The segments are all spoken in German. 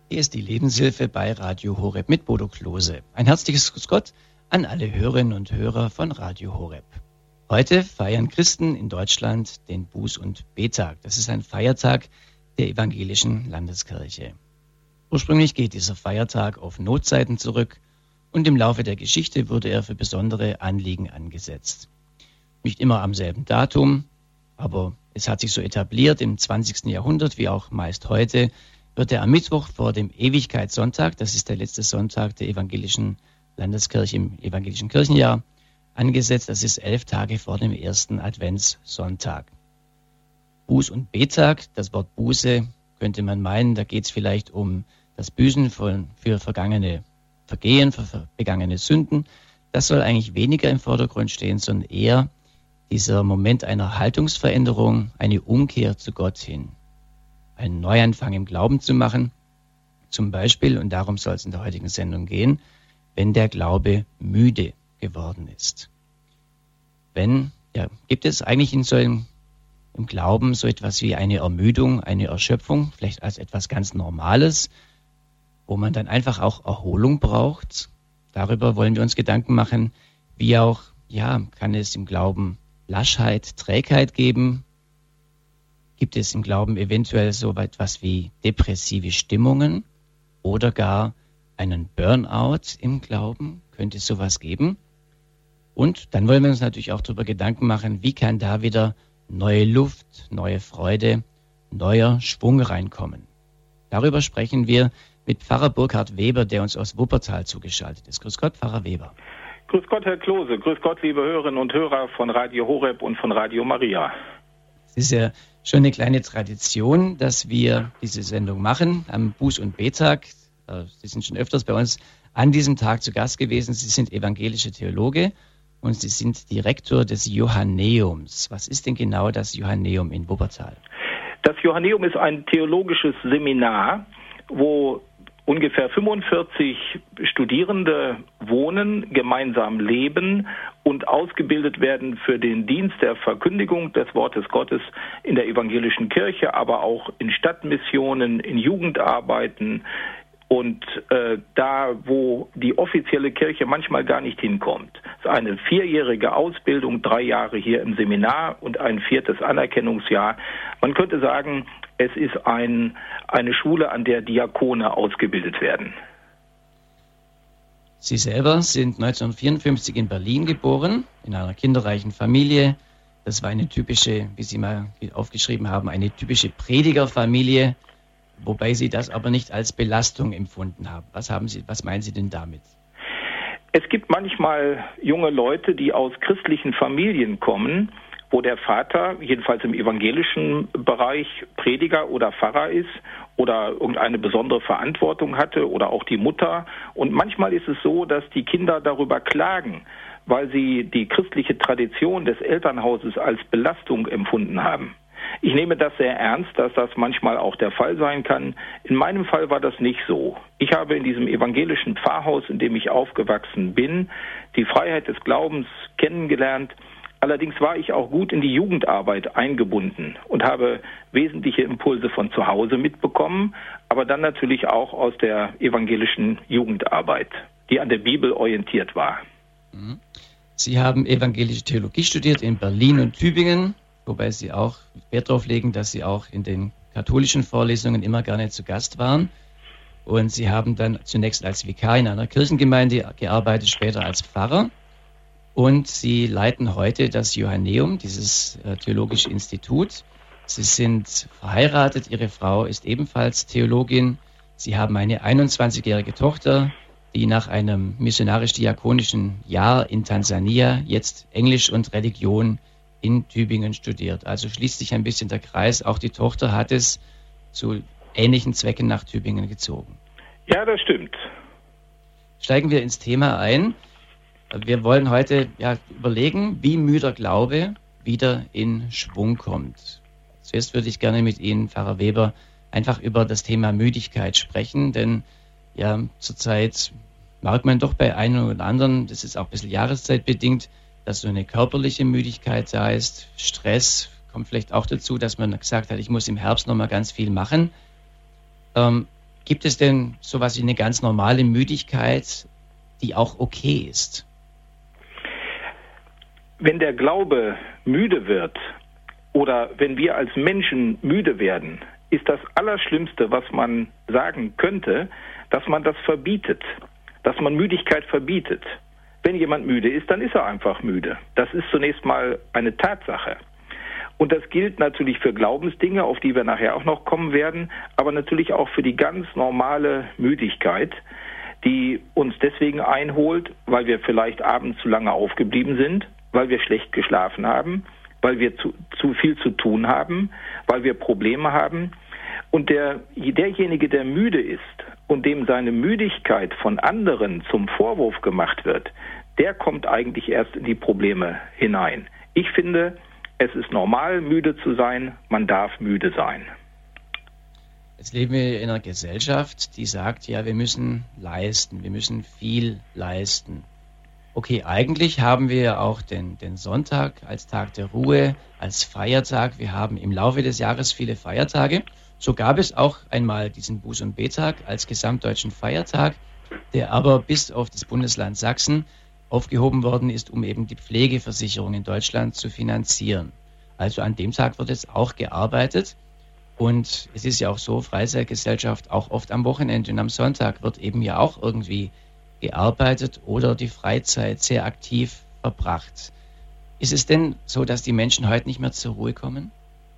Hier ist die Lebenshilfe bei Radio Horeb mit Bodo Klose. Ein herzliches Grüß Gott an alle Hörerinnen und Hörer von Radio Horeb. Heute feiern Christen in Deutschland den Buß- und Bettag. Das ist ein Feiertag der evangelischen Landeskirche. Ursprünglich geht dieser Feiertag auf Notzeiten zurück und im Laufe der Geschichte wurde er für besondere Anliegen angesetzt. Nicht immer am selben Datum, aber es hat sich so etabliert im 20. Jahrhundert, wie auch meist heute, wird er am Mittwoch vor dem Ewigkeitssonntag, das ist der letzte Sonntag der evangelischen Landeskirche im evangelischen Kirchenjahr, angesetzt. Das ist 11 Tage vor dem ersten Adventssonntag. Buß- und Bettag, das Wort Buße könnte man meinen, da geht es vielleicht um das Büßen für vergangene Vergehen, für begangene Sünden. Das soll eigentlich weniger im Vordergrund stehen, sondern eher dieser Moment einer Haltungsveränderung, eine Umkehr zu Gott hin. Einen Neuanfang im Glauben zu machen, zum Beispiel, und darum soll es in der heutigen Sendung gehen, wenn der Glaube müde geworden ist. Gibt es eigentlich im Glauben so etwas wie eine Ermüdung, eine Erschöpfung, vielleicht als etwas ganz Normales, wo man dann einfach auch Erholung braucht? Darüber wollen wir uns Gedanken machen, wie auch, kann es im Glauben Laschheit, Trägheit geben? Gibt es im Glauben eventuell so etwas wie depressive Stimmungen oder gar einen Burnout im Glauben? Könnte es sowas geben? Und dann wollen wir uns natürlich auch darüber Gedanken machen, wie kann da wieder neue Luft, neue Freude, neuer Schwung reinkommen? Darüber sprechen wir mit Pfarrer Burkhard Weber, der uns aus Wuppertal zugeschaltet ist. Grüß Gott, Pfarrer Weber. Grüß Gott, Herr Klose. Grüß Gott, liebe Hörerinnen und Hörer von Radio Horeb und von Radio Maria. Es ist ja schon eine kleine Tradition, dass wir diese Sendung machen am Buß- und Bettag. Sie sind schon öfters bei uns an diesem Tag zu Gast gewesen. Sie sind evangelische Theologe und Sie sind Direktor des Johanneums. Was ist denn genau das Johanneum in Wuppertal? Das Johanneum ist ein theologisches Seminar, wo ungefähr 45 Studierende wohnen, gemeinsam leben und ausgebildet werden für den Dienst der Verkündigung des Wortes Gottes in der evangelischen Kirche, aber auch in Stadtmissionen, in Jugendarbeiten und da, wo die offizielle Kirche manchmal gar nicht hinkommt. Es ist eine 4-jährige Ausbildung, 3 Jahre hier im Seminar und ein 4. Anerkennungsjahr. Man könnte sagen, es ist eine Schule, an der Diakone ausgebildet werden. Sie selber sind 1954 in Berlin geboren, in einer kinderreichen Familie. Das war eine typische, wie Sie mal aufgeschrieben haben, eine typische Predigerfamilie, wobei Sie das aber nicht als Belastung empfunden haben. Was meinen Sie denn damit? Es gibt manchmal junge Leute, die aus christlichen Familien kommen, wo der Vater, jedenfalls im evangelischen Bereich, Prediger oder Pfarrer ist oder irgendeine besondere Verantwortung hatte oder auch die Mutter. Und manchmal ist es so, dass die Kinder darüber klagen, weil sie die christliche Tradition des Elternhauses als Belastung empfunden haben. Ich nehme das sehr ernst, dass das manchmal auch der Fall sein kann. In meinem Fall war das nicht so. Ich habe in diesem evangelischen Pfarrhaus, in dem ich aufgewachsen bin, die Freiheit des Glaubens kennengelernt. Allerdings war ich auch gut in die Jugendarbeit eingebunden und habe wesentliche Impulse von zu Hause mitbekommen, aber dann natürlich auch aus der evangelischen Jugendarbeit, die an der Bibel orientiert war. Sie haben evangelische Theologie studiert in Berlin und Tübingen, wobei Sie auch Wert darauf legen, dass Sie auch in den katholischen Vorlesungen immer gerne zu Gast waren. Und Sie haben dann zunächst als Vikar in einer Kirchengemeinde gearbeitet, später als Pfarrer. Und Sie leiten heute das Johanneum, dieses theologische Institut. Sie sind verheiratet, Ihre Frau ist ebenfalls Theologin. Sie haben eine 21-jährige Tochter, die nach einem missionarisch-diakonischen Jahr in Tansania jetzt Englisch und Religion in Tübingen studiert. Also schließt sich ein bisschen der Kreis. Auch die Tochter hat es zu ähnlichen Zwecken nach Tübingen gezogen. Ja, das stimmt. Steigen wir ins Thema ein. Wir wollen heute überlegen, wie müder Glaube wieder in Schwung kommt. Zuerst würde ich gerne mit Ihnen, Pfarrer Weber, einfach über das Thema Müdigkeit sprechen, denn zurzeit merkt man doch bei einem oder anderen, das ist auch ein bisschen jahreszeitbedingt, dass so eine körperliche Müdigkeit da ist. Stress kommt vielleicht auch dazu, dass man gesagt hat, ich muss im Herbst noch mal ganz viel machen. Gibt es denn sowas wie eine ganz normale Müdigkeit, die auch okay ist? Wenn der Glaube müde wird oder wenn wir als Menschen müde werden, ist das Allerschlimmste, was man sagen könnte, dass man das verbietet, dass man Müdigkeit verbietet. Wenn jemand müde ist, dann ist er einfach müde. Das ist zunächst mal eine Tatsache. Und das gilt natürlich für Glaubensdinge, auf die wir nachher auch noch kommen werden, aber natürlich auch für die ganz normale Müdigkeit, die uns deswegen einholt, weil wir vielleicht abends zu lange aufgeblieben sind, weil wir schlecht geschlafen haben, weil wir zu viel zu tun haben, weil wir Probleme haben. Und derjenige, der müde ist und dem seine Müdigkeit von anderen zum Vorwurf gemacht wird, der kommt eigentlich erst in die Probleme hinein. Ich finde, es ist normal, müde zu sein, man darf müde sein. Jetzt leben wir in einer Gesellschaft, die sagt, ja, wir müssen leisten, wir müssen viel leisten. Okay, eigentlich haben wir auch den Sonntag als Tag der Ruhe, als Feiertag. Wir haben im Laufe des Jahres viele Feiertage. So gab es auch einmal diesen Buß- und Betag als gesamtdeutschen Feiertag, der aber bis auf das Bundesland Sachsen aufgehoben worden ist, um eben die Pflegeversicherung in Deutschland zu finanzieren. Also an dem Tag wird jetzt auch gearbeitet. Und es ist ja auch so, Freizeitgesellschaft, auch oft am Wochenende und am Sonntag wird eben ja auch irgendwie gearbeitet oder die Freizeit sehr aktiv verbracht. Ist es denn so, dass die Menschen heute nicht mehr zur Ruhe kommen?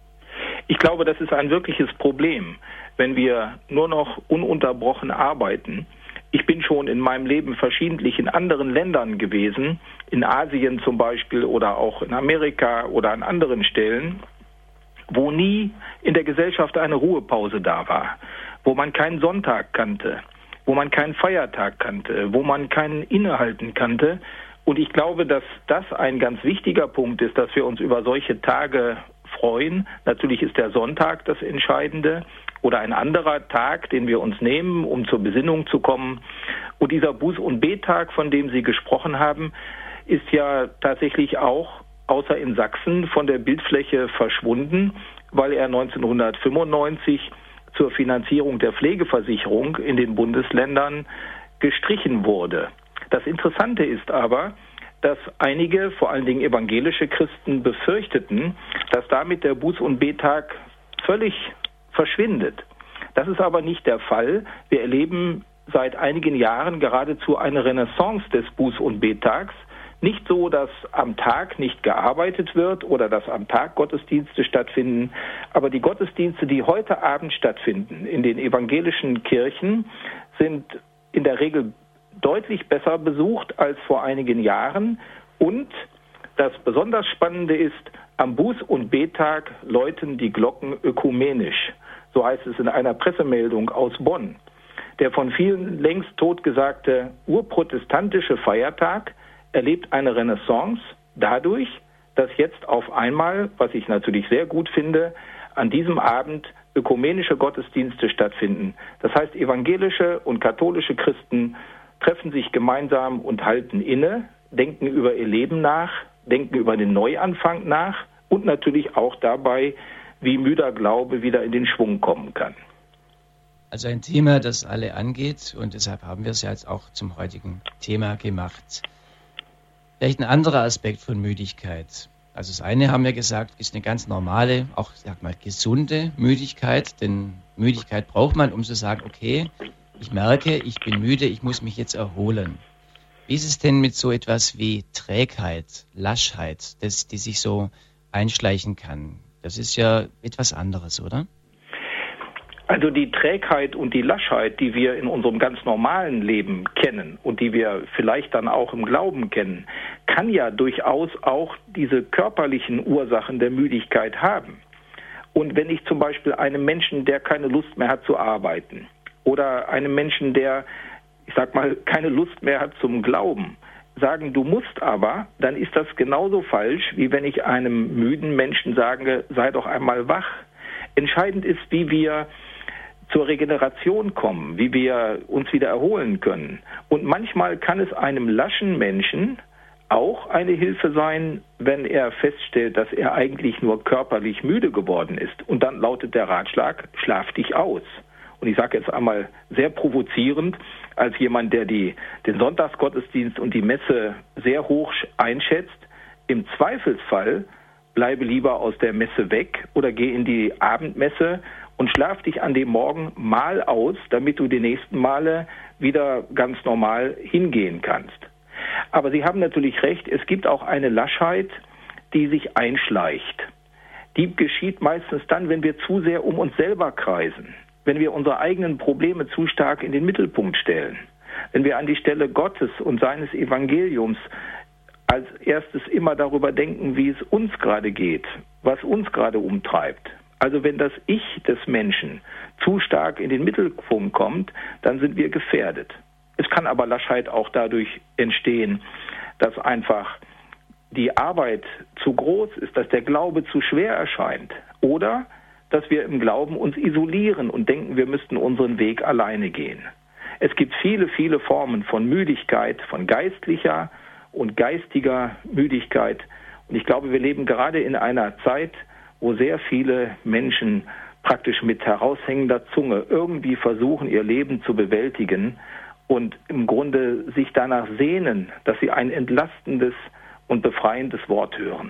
Ich glaube, das ist ein wirkliches Problem, wenn wir nur noch ununterbrochen arbeiten. Ich bin schon in meinem Leben verschiedentlich in anderen Ländern gewesen, in Asien zum Beispiel oder auch in Amerika oder an anderen Stellen, wo nie in der Gesellschaft eine Ruhepause da war, wo man keinen Sonntag kannte, wo man keinen Feiertag kannte, wo man keinen Innehalten kannte. Und ich glaube, dass das ein ganz wichtiger Punkt ist, dass wir uns über solche Tage freuen. Natürlich ist der Sonntag das Entscheidende oder ein anderer Tag, den wir uns nehmen, um zur Besinnung zu kommen. Und dieser Buß- und Betag, von dem Sie gesprochen haben, ist ja tatsächlich auch außer in Sachsen von der Bildfläche verschwunden, weil er 1995 zur Finanzierung der Pflegeversicherung in den Bundesländern gestrichen wurde. Das Interessante ist aber, dass einige, vor allen Dingen evangelische Christen, befürchteten, dass damit der Buß- und Betag völlig verschwindet. Das ist aber nicht der Fall. Wir erleben seit einigen Jahren geradezu eine Renaissance des Buß- und Betags. Nicht so, dass am Tag nicht gearbeitet wird oder dass am Tag Gottesdienste stattfinden, aber die Gottesdienste, die heute Abend stattfinden in den evangelischen Kirchen, sind in der Regel deutlich besser besucht als vor einigen Jahren. Und das besonders Spannende ist, am Buß- und Betag läuten die Glocken ökumenisch. So heißt es in einer Pressemeldung aus Bonn. Der von vielen längst totgesagte urprotestantische Feiertag erlebt eine Renaissance dadurch, dass jetzt auf einmal, was ich natürlich sehr gut finde, an diesem Abend ökumenische Gottesdienste stattfinden. Das heißt, evangelische und katholische Christen treffen sich gemeinsam und halten inne, denken über ihr Leben nach, denken über den Neuanfang nach und natürlich auch dabei, wie müder Glaube wieder in den Schwung kommen kann. Also ein Thema, das alle angeht und deshalb haben wir es ja jetzt auch zum heutigen Thema gemacht. Vielleicht ein anderer Aspekt von Müdigkeit. Also das eine haben wir gesagt, ist eine ganz normale, auch sag mal gesunde Müdigkeit, denn Müdigkeit braucht man, um zu sagen, okay, ich merke, ich bin müde, ich muss mich jetzt erholen. Wie ist es denn mit so etwas wie Trägheit, Laschheit, die sich so einschleichen kann? Das ist ja etwas anderes, oder? Also die Trägheit und die Laschheit, die wir in unserem ganz normalen Leben kennen und die wir vielleicht dann auch im Glauben kennen, kann ja durchaus auch diese körperlichen Ursachen der Müdigkeit haben. Und wenn ich zum Beispiel einem Menschen, der keine Lust mehr hat zu arbeiten, oder einem Menschen, der, ich sag mal, keine Lust mehr hat zum Glauben, sagen, du musst aber, dann ist das genauso falsch, wie wenn ich einem müden Menschen sage, sei doch einmal wach. Entscheidend ist, wie wir zur Regeneration kommen, wie wir uns wieder erholen können. Und manchmal kann es einem laschen Menschen auch eine Hilfe sein, wenn er feststellt, dass er eigentlich nur körperlich müde geworden ist. Und dann lautet der Ratschlag, schlaf dich aus. und ich sage jetzt einmal sehr provozierend, als jemand, der den Sonntagsgottesdienst und die Messe sehr hoch einschätzt, im Zweifelsfall bleibe lieber aus der Messe weg oder geh in die Abendmesse und schlaf dich an dem Morgen mal aus, damit du die nächsten Male wieder ganz normal hingehen kannst. Aber Sie haben natürlich recht, es gibt auch eine Laschheit, die sich einschleicht. Die geschieht meistens dann, wenn wir zu sehr um uns selber kreisen, wenn wir unsere eigenen Probleme zu stark in den Mittelpunkt stellen, wenn wir an die Stelle Gottes und seines Evangeliums als erstes immer darüber denken, wie es uns gerade geht, was uns gerade umtreibt. Also wenn das Ich des Menschen zu stark in den Mittelpunkt kommt, dann sind wir gefährdet. Es kann aber Laschheit auch dadurch entstehen, dass einfach die Arbeit zu groß ist, dass der Glaube zu schwer erscheint oder dass wir im Glauben uns isolieren und denken, wir müssten unseren Weg alleine gehen. Es gibt viele, viele Formen von Müdigkeit, von geistlicher und geistiger Müdigkeit. Und ich glaube, wir leben gerade in einer Zeit, wo sehr viele Menschen praktisch mit heraushängender Zunge irgendwie versuchen, ihr Leben zu bewältigen und im Grunde sich danach sehnen, dass sie ein entlastendes und befreiendes Wort hören.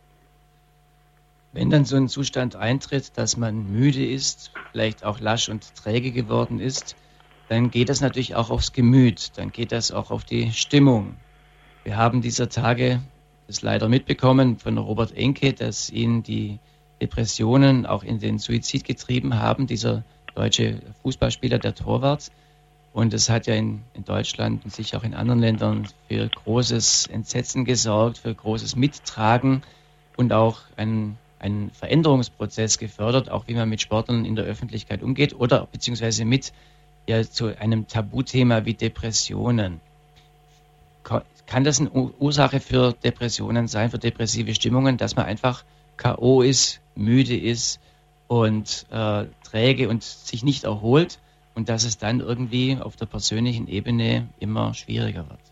Wenn dann so ein Zustand eintritt, dass man müde ist, vielleicht auch lasch und träge geworden ist, dann geht das natürlich auch aufs Gemüt, dann geht das auch auf die Stimmung. Wir haben dieser Tage das leider mitbekommen von Robert Enke, dass ihn die Depressionen auch in den Suizid getrieben haben, dieser deutsche Fußballspieler, der Torwart. Und es hat ja in Deutschland und sicher auch in anderen Ländern für großes Entsetzen gesorgt, für großes Mittragen und auch einen Veränderungsprozess gefördert, auch wie man mit Sportlern in der Öffentlichkeit umgeht oder beziehungsweise mit zu einem Tabuthema wie Depressionen. Kann das eine Ursache für Depressionen sein, für depressive Stimmungen, dass man einfach K.O. ist, müde ist und träge und sich nicht erholt und dass es dann irgendwie auf der persönlichen Ebene immer schwieriger wird?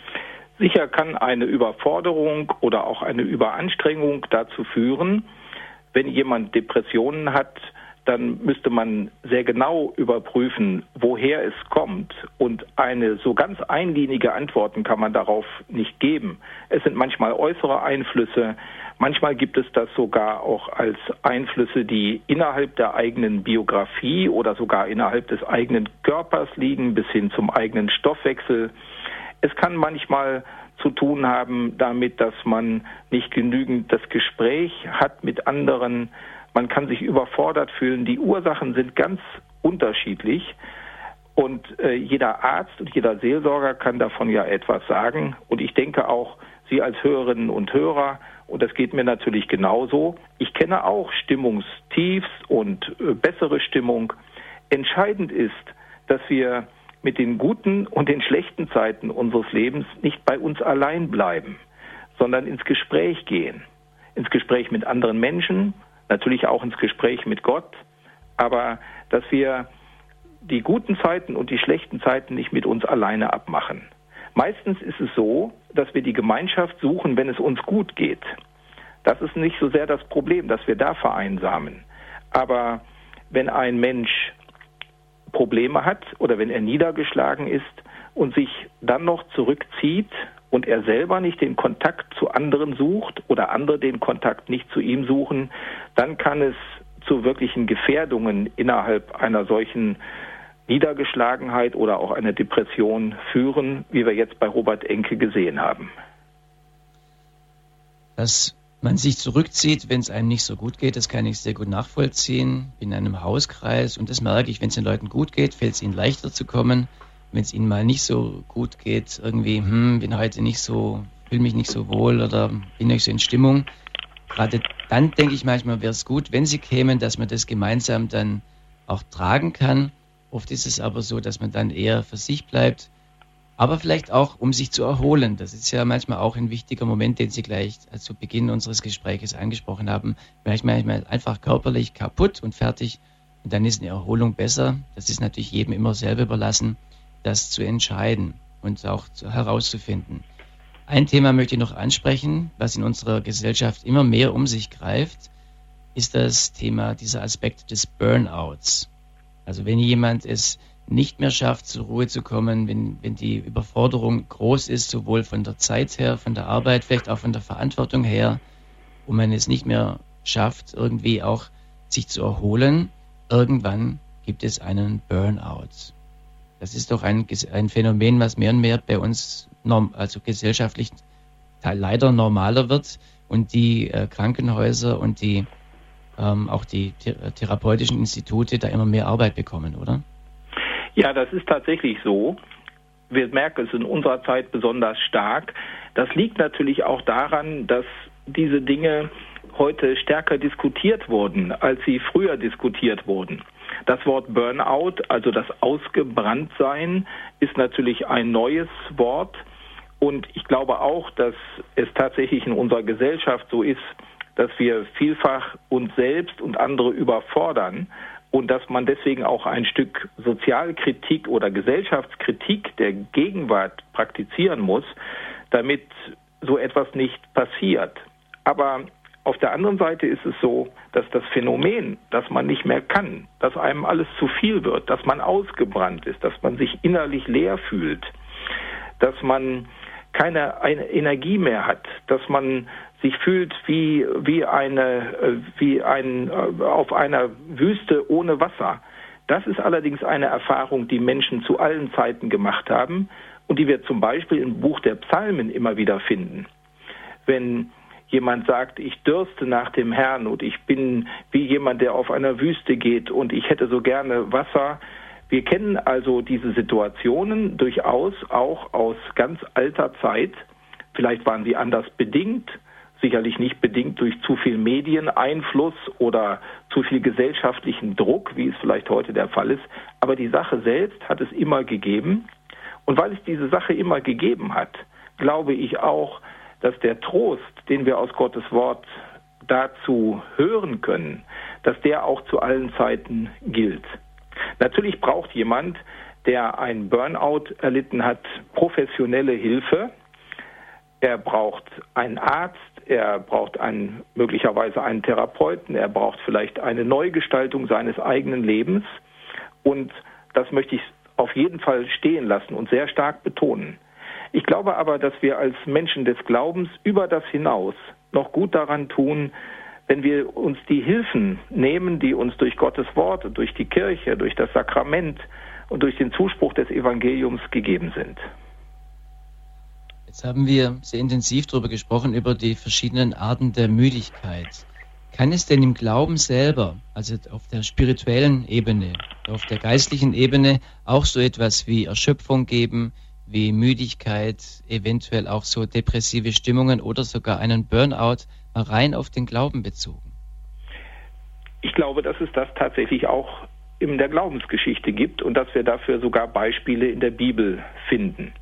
Sicher kann eine Überforderung oder auch eine Überanstrengung dazu führen, wenn jemand Depressionen hat, dann müsste man sehr genau überprüfen, woher es kommt. Und eine so ganz einlinige Antworten kann man darauf nicht geben. Es sind manchmal äußere Einflüsse, manchmal gibt es das sogar auch als Einflüsse, die innerhalb der eigenen Biografie oder sogar innerhalb des eigenen Körpers liegen, bis hin zum eigenen Stoffwechsel. Es kann manchmal zu tun haben damit, dass man nicht genügend das Gespräch hat mit anderen. Man kann sich überfordert fühlen. Die Ursachen sind ganz unterschiedlich und jeder Arzt und jeder Seelsorger kann davon ja etwas sagen. Und ich denke auch, Sie als Hörerinnen und Hörer, und das geht mir natürlich genauso, ich kenne auch Stimmungstiefs und bessere Stimmung. Entscheidend ist, dass wir mit den guten und den schlechten Zeiten unseres Lebens nicht bei uns allein bleiben, sondern ins Gespräch gehen. Ins Gespräch mit anderen Menschen, natürlich auch ins Gespräch mit Gott, aber dass wir die guten Zeiten und die schlechten Zeiten nicht mit uns alleine abmachen. Meistens ist es so, dass wir die Gemeinschaft suchen, wenn es uns gut geht. Das ist nicht so sehr das Problem, dass wir da vereinsamen. Aber wenn ein Mensch Probleme hat oder wenn er niedergeschlagen ist und sich dann noch zurückzieht und er selber nicht den Kontakt zu anderen sucht oder andere den Kontakt nicht zu ihm suchen, dann kann es zu wirklichen Gefährdungen innerhalb einer solchen Niedergeschlagenheit oder auch einer Depression führen, wie wir jetzt bei Robert Enke gesehen haben. Dass man sich zurückzieht, wenn es einem nicht so gut geht, das kann ich sehr gut nachvollziehen. In einem Hauskreis und das merke ich, wenn es den Leuten gut geht, fällt es ihnen leichter zu kommen. Wenn es ihnen mal nicht so gut geht, irgendwie, bin heute nicht so, fühle mich nicht so wohl oder bin nicht so in Stimmung. Gerade dann denke ich manchmal, wäre es gut, wenn sie kämen, dass man das gemeinsam dann auch tragen kann. Oft ist es aber so, dass man dann eher für sich bleibt. Aber vielleicht auch, um sich zu erholen. Das ist ja manchmal auch ein wichtiger Moment, den Sie gleich zu Beginn unseres Gespräches angesprochen haben. Manchmal einfach körperlich kaputt und fertig und dann ist eine Erholung besser. Das ist natürlich jedem immer selber überlassen, das zu entscheiden und auch herauszufinden. Ein Thema möchte ich noch ansprechen, was in unserer Gesellschaft immer mehr um sich greift, ist das Thema, dieser Aspekt des Burnouts. Also wenn jemand es nicht mehr schafft, zur Ruhe zu kommen, wenn die Überforderung groß ist, sowohl von der Zeit her, von der Arbeit, vielleicht auch von der Verantwortung her, wo man es nicht mehr schafft, irgendwie auch sich zu erholen, irgendwann gibt es einen Burnout. Das ist doch ein Phänomen, was mehr und mehr bei uns also gesellschaftlich leider normaler wird und die Krankenhäuser und auch die therapeutischen Institute da immer mehr Arbeit bekommen, oder? Ja, das ist tatsächlich so. Wir merken es in unserer Zeit besonders stark. Das liegt natürlich auch daran, dass diese Dinge heute stärker diskutiert wurden, als sie früher diskutiert wurden. Das Wort Burnout, also das Ausgebranntsein, ist natürlich ein neues Wort. Und ich glaube auch, dass es tatsächlich in unserer Gesellschaft so ist, dass wir vielfach uns selbst und andere überfordern und dass man deswegen auch ein Stück Sozialkritik oder Gesellschaftskritik der Gegenwart praktizieren muss, damit so etwas nicht passiert. Aber auf der anderen Seite ist es so, dass das Phänomen, dass man nicht mehr kann, dass einem alles zu viel wird, dass man ausgebrannt ist, dass man sich innerlich leer fühlt, dass man keine Energie mehr hat, dass man sich fühlt wie auf einer Wüste ohne Wasser. Das ist allerdings eine Erfahrung, die Menschen zu allen Zeiten gemacht haben und die wir zum Beispiel im Buch der Psalmen immer wieder finden. Wenn jemand sagt, ich dürste nach dem Herrn und ich bin wie jemand, der auf einer Wüste geht und ich hätte so gerne Wasser. Wir kennen also diese Situationen durchaus auch aus ganz alter Zeit. Vielleicht waren sie anders bedingt, sicherlich nicht bedingt durch zu viel Medieneinfluss oder zu viel gesellschaftlichen Druck, wie es vielleicht heute der Fall ist. Aber die Sache selbst hat es immer gegeben. Und weil es diese Sache immer gegeben hat, glaube ich auch, dass der Trost, den wir aus Gottes Wort dazu hören können, dass der auch zu allen Zeiten gilt. Natürlich braucht jemand, der einen Burnout erlitten hat, professionelle Hilfe. Er braucht einen Arzt, er braucht möglicherweise einen Therapeuten, er braucht vielleicht eine Neugestaltung seines eigenen Lebens. Und das möchte ich auf jeden Fall stehen lassen und sehr stark betonen. Ich glaube aber, dass wir als Menschen des Glaubens über das hinaus noch gut daran tun, wenn wir uns die Hilfen nehmen, die uns durch Gottes Wort, durch die Kirche, durch das Sakrament und durch den Zuspruch des Evangeliums gegeben sind. Jetzt haben wir sehr intensiv darüber gesprochen, über die verschiedenen Arten der Müdigkeit. Kann es denn im Glauben selber, also auf der spirituellen Ebene, auf der geistlichen Ebene, auch so etwas wie Erschöpfung geben, wie Müdigkeit, eventuell auch so depressive Stimmungen oder sogar einen Burnout, mal rein auf den Glauben bezogen? Ich glaube, dass es das tatsächlich auch in der Glaubensgeschichte gibt und dass wir dafür sogar Beispiele in der Bibel finden.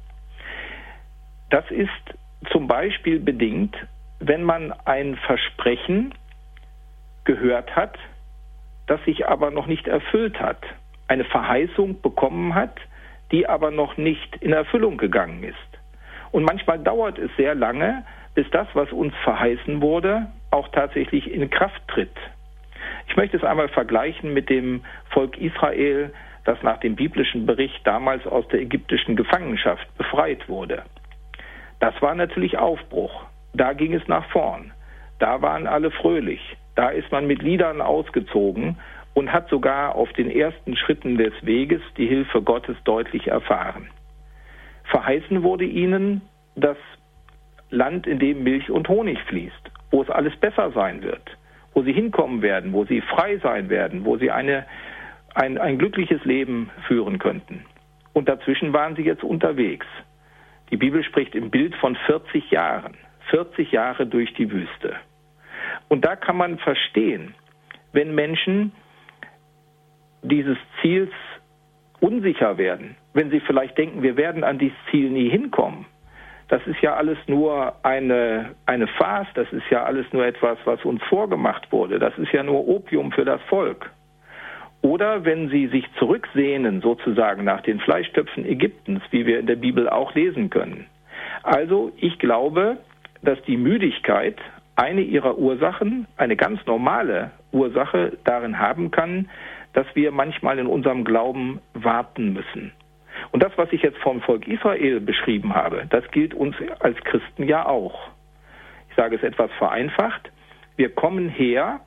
Das ist zum Beispiel bedingt, wenn man ein Versprechen gehört hat, das sich aber noch nicht erfüllt hat, eine Verheißung bekommen hat, die aber noch nicht in Erfüllung gegangen ist. Und manchmal dauert es sehr lange, bis das, was uns verheißen wurde, auch tatsächlich in Kraft tritt. Ich möchte es einmal vergleichen mit dem Volk Israel, das nach dem biblischen Bericht damals aus der ägyptischen Gefangenschaft befreit wurde. Das war natürlich Aufbruch. Da ging es nach vorn. Da waren alle fröhlich. Da ist man mit Liedern ausgezogen und hat sogar auf den ersten Schritten des Weges die Hilfe Gottes deutlich erfahren. Verheißen wurde ihnen das Land, in dem Milch und Honig fließt, wo es alles besser sein wird, wo sie hinkommen werden, wo sie frei sein werden, wo sie ein glückliches Leben führen könnten. Und dazwischen waren sie jetzt unterwegs. Die Bibel spricht im Bild von 40 Jahren, 40 Jahre durch die Wüste. Und da kann man verstehen, wenn Menschen dieses Ziels unsicher werden, wenn sie vielleicht denken, wir werden an dieses Ziel nie hinkommen. Das ist ja alles nur eine Farce, das ist ja alles nur etwas, was uns vorgemacht wurde. Das ist ja nur Opium für das Volk. Oder wenn sie sich zurücksehnen, sozusagen nach den Fleischtöpfen Ägyptens, wie wir in der Bibel auch lesen können. Also ich glaube, dass die Müdigkeit eine ihrer Ursachen, eine ganz normale Ursache darin haben kann, dass wir manchmal in unserem Glauben warten müssen. Und das, was ich jetzt vom Volk Israel beschrieben habe, das gilt uns als Christen ja auch. Ich sage es etwas vereinfacht. Wir kommen her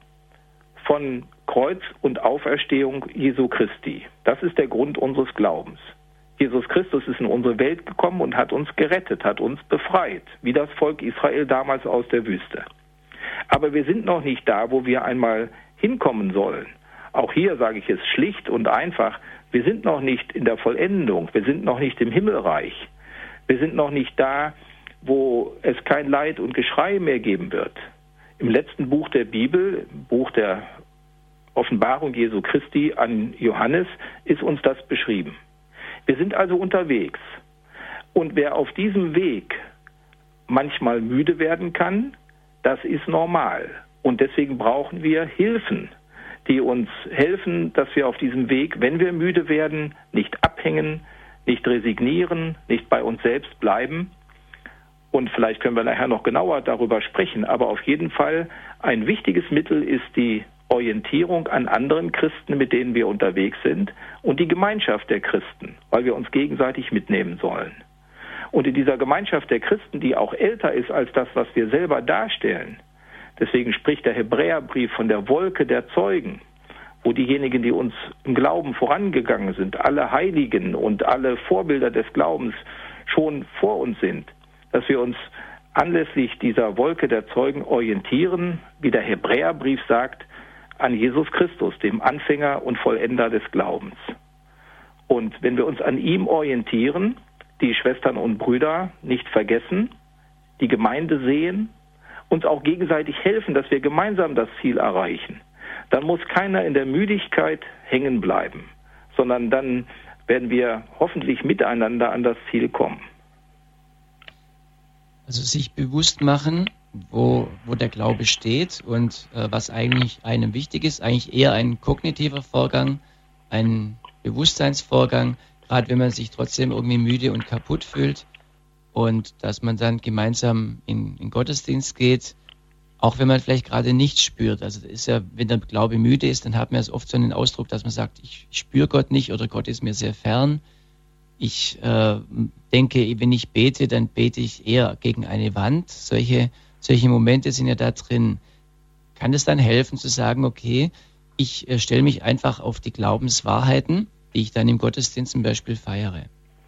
von Kreuz und Auferstehung Jesu Christi. Das ist der Grund unseres Glaubens. Jesus Christus ist in unsere Welt gekommen und hat uns gerettet, hat uns befreit, wie das Volk Israel damals aus der Wüste. Aber wir sind noch nicht da, wo wir einmal hinkommen sollen. Auch hier sage ich es schlicht und einfach, wir sind noch nicht in der Vollendung, wir sind noch nicht im Himmelreich. Wir sind noch nicht da, wo es kein Leid und Geschrei mehr geben wird. Im letzten Buch der Bibel, Buch der Offenbarung Jesu Christi an Johannes, ist uns das beschrieben. Wir sind also unterwegs. Und wer auf diesem Weg manchmal müde werden kann, das ist normal. Und deswegen brauchen wir Hilfen, die uns helfen, dass wir auf diesem Weg, wenn wir müde werden, nicht abhängen, nicht resignieren, nicht bei uns selbst bleiben. Und vielleicht können wir nachher noch genauer darüber sprechen. Aber auf jeden Fall ein wichtiges Mittel ist die Orientierung an anderen Christen, mit denen wir unterwegs sind, und die Gemeinschaft der Christen, weil wir uns gegenseitig mitnehmen sollen. Und in dieser Gemeinschaft der Christen, die auch älter ist als das, was wir selber darstellen, deswegen spricht der Hebräerbrief von der Wolke der Zeugen, wo diejenigen, die uns im Glauben vorangegangen sind, alle Heiligen und alle Vorbilder des Glaubens schon vor uns sind, dass wir uns anlässlich dieser Wolke der Zeugen orientieren, wie der Hebräerbrief sagt, an Jesus Christus, dem Anfänger und Vollender des Glaubens. Und wenn wir uns an ihm orientieren, die Schwestern und Brüder nicht vergessen, die Gemeinde sehen, uns auch gegenseitig helfen, dass wir gemeinsam das Ziel erreichen, dann muss keiner in der Müdigkeit hängen bleiben, sondern dann werden wir hoffentlich miteinander an das Ziel kommen. Also sich bewusst machen, wo der Glaube steht und was eigentlich einem wichtig ist, eigentlich eher ein kognitiver Vorgang, ein Bewusstseinsvorgang, gerade wenn man sich trotzdem irgendwie müde und kaputt fühlt, und dass man dann gemeinsam in Gottesdienst geht, auch wenn man vielleicht gerade nichts spürt. Also das ist ja, wenn der Glaube müde ist, dann hat man ja oft so einen Ausdruck, dass man sagt, ich spüre Gott nicht oder Gott ist mir sehr fern. Ich denke, wenn ich bete, dann bete ich eher gegen eine Wand. Solche Momente sind ja da drin. Kann es dann helfen zu sagen, okay, ich stelle mich einfach auf die Glaubenswahrheiten, die ich dann im Gottesdienst zum Beispiel feiere?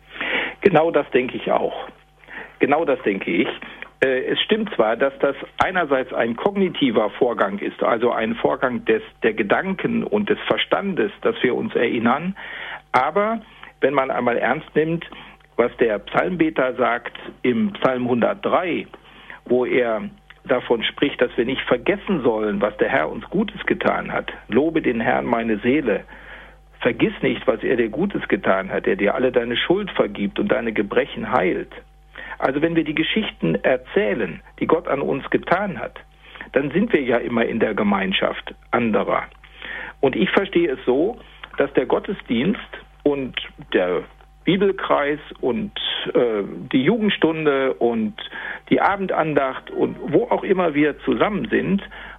Genau das denke ich auch. Genau das denke ich. Es stimmt zwar, dass das einerseits ein kognitiver Vorgang ist, also ein Vorgang der Gedanken und des Verstandes, dass wir uns erinnern, aber wenn man einmal ernst nimmt, was der Psalmbeter sagt im Psalm 103, wo er davon spricht, dass wir nicht vergessen sollen, was der Herr uns Gutes getan hat. Lobe den Herrn, meine Seele. Vergiss nicht, was er dir Gutes getan hat, der dir alle deine Schuld vergibt und deine Gebrechen heilt. Also wenn wir die Geschichten erzählen, die Gott an uns getan hat, dann sind wir ja immer in der Gemeinschaft anderer. Und ich verstehe es so, dass der Gottesdienst und der Bibelkreis und die Jugendstunde und die Abendandacht und wo auch immer wir zusammen sind,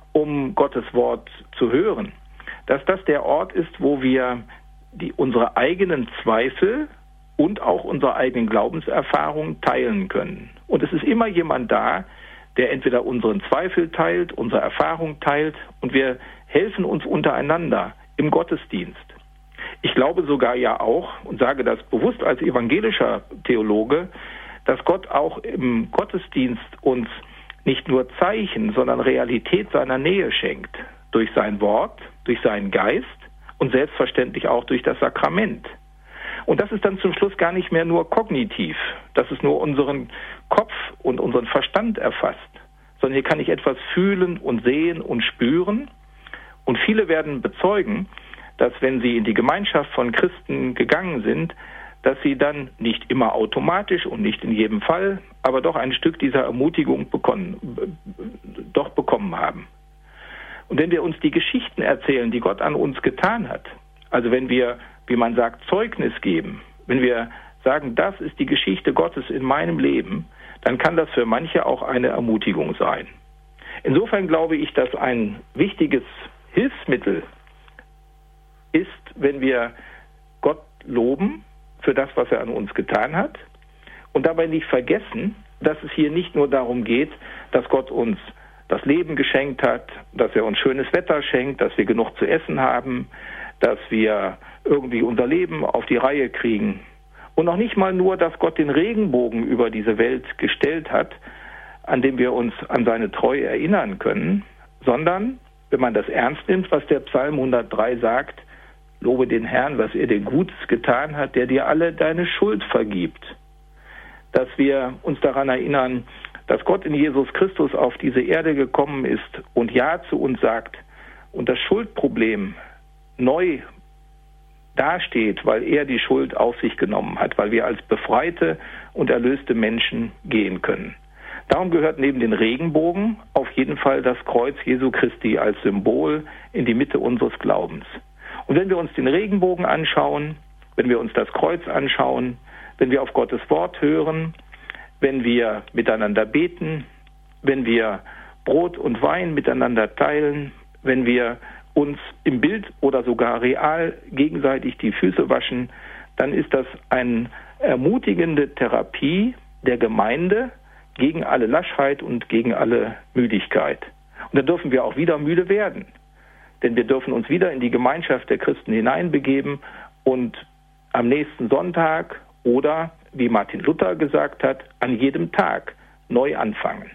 um Gottes Wort zu hören, dass das der Ort ist, wo wir unsere eigenen Zweifel und auch unsere eigenen Glaubenserfahrungen teilen können. Und es ist immer jemand da, der entweder unseren Zweifel teilt, unsere Erfahrung teilt, und wir helfen uns untereinander im Gottesdienst. Ich glaube sogar ja auch, und sage das bewusst als evangelischer Theologe, dass Gott auch im Gottesdienst uns nicht nur Zeichen, sondern Realität seiner Nähe schenkt. Durch sein Wort, durch seinen Geist und selbstverständlich auch durch das Sakrament. Und das ist dann zum Schluss gar nicht mehr nur kognitiv, dass es nur unseren Kopf und unseren Verstand erfasst, sondern hier kann ich etwas fühlen und sehen und spüren. Und viele werden bezeugen, dass wenn sie in die Gemeinschaft von Christen gegangen sind, dass sie dann nicht immer automatisch und nicht in jedem Fall, aber doch ein Stück dieser Ermutigung bekommen haben. Und wenn wir uns die Geschichten erzählen, die Gott an uns getan hat, also wenn wir, wie man sagt, Zeugnis geben, wenn wir sagen, das ist die Geschichte Gottes in meinem Leben, dann kann das für manche auch eine Ermutigung sein. Insofern glaube ich, dass ein wichtiges Hilfsmittel ist, wenn wir Gott loben für das, was er an uns getan hat und dabei nicht vergessen, dass es hier nicht nur darum geht, dass Gott uns das Leben geschenkt hat, dass er uns schönes Wetter schenkt, dass wir genug zu essen haben, dass wir irgendwie unser Leben auf die Reihe kriegen. Und noch nicht mal nur, dass Gott den Regenbogen über diese Welt gestellt hat, an dem wir uns an seine Treue erinnern können, sondern, wenn man das ernst nimmt, was der Psalm 103 sagt, lobe den Herrn, was er dir Gutes getan hat, der dir alle deine Schuld vergibt. Dass wir uns daran erinnern, dass Gott in Jesus Christus auf diese Erde gekommen ist und Ja zu uns sagt und das Schuldproblem neu dasteht, weil er die Schuld auf sich genommen hat, weil wir als befreite und erlöste Menschen gehen können. Darum gehört neben den Regenbogen auf jeden Fall das Kreuz Jesu Christi als Symbol in die Mitte unseres Glaubens. Und wenn wir uns den Regenbogen anschauen, wenn wir uns das Kreuz anschauen, wenn wir auf Gottes Wort hören, wenn wir miteinander beten, wenn wir Brot und Wein miteinander teilen, wenn wir uns im Bild oder sogar real gegenseitig die Füße waschen, dann ist das eine ermutigende Therapie der Gemeinde gegen alle Laschheit und gegen alle Müdigkeit. Und da dürfen wir auch wieder müde werden, denn wir dürfen uns wieder in die Gemeinschaft der Christen hineinbegeben und am nächsten Sonntag oder, wie Martin Luther gesagt hat, an jedem Tag neu anfangen.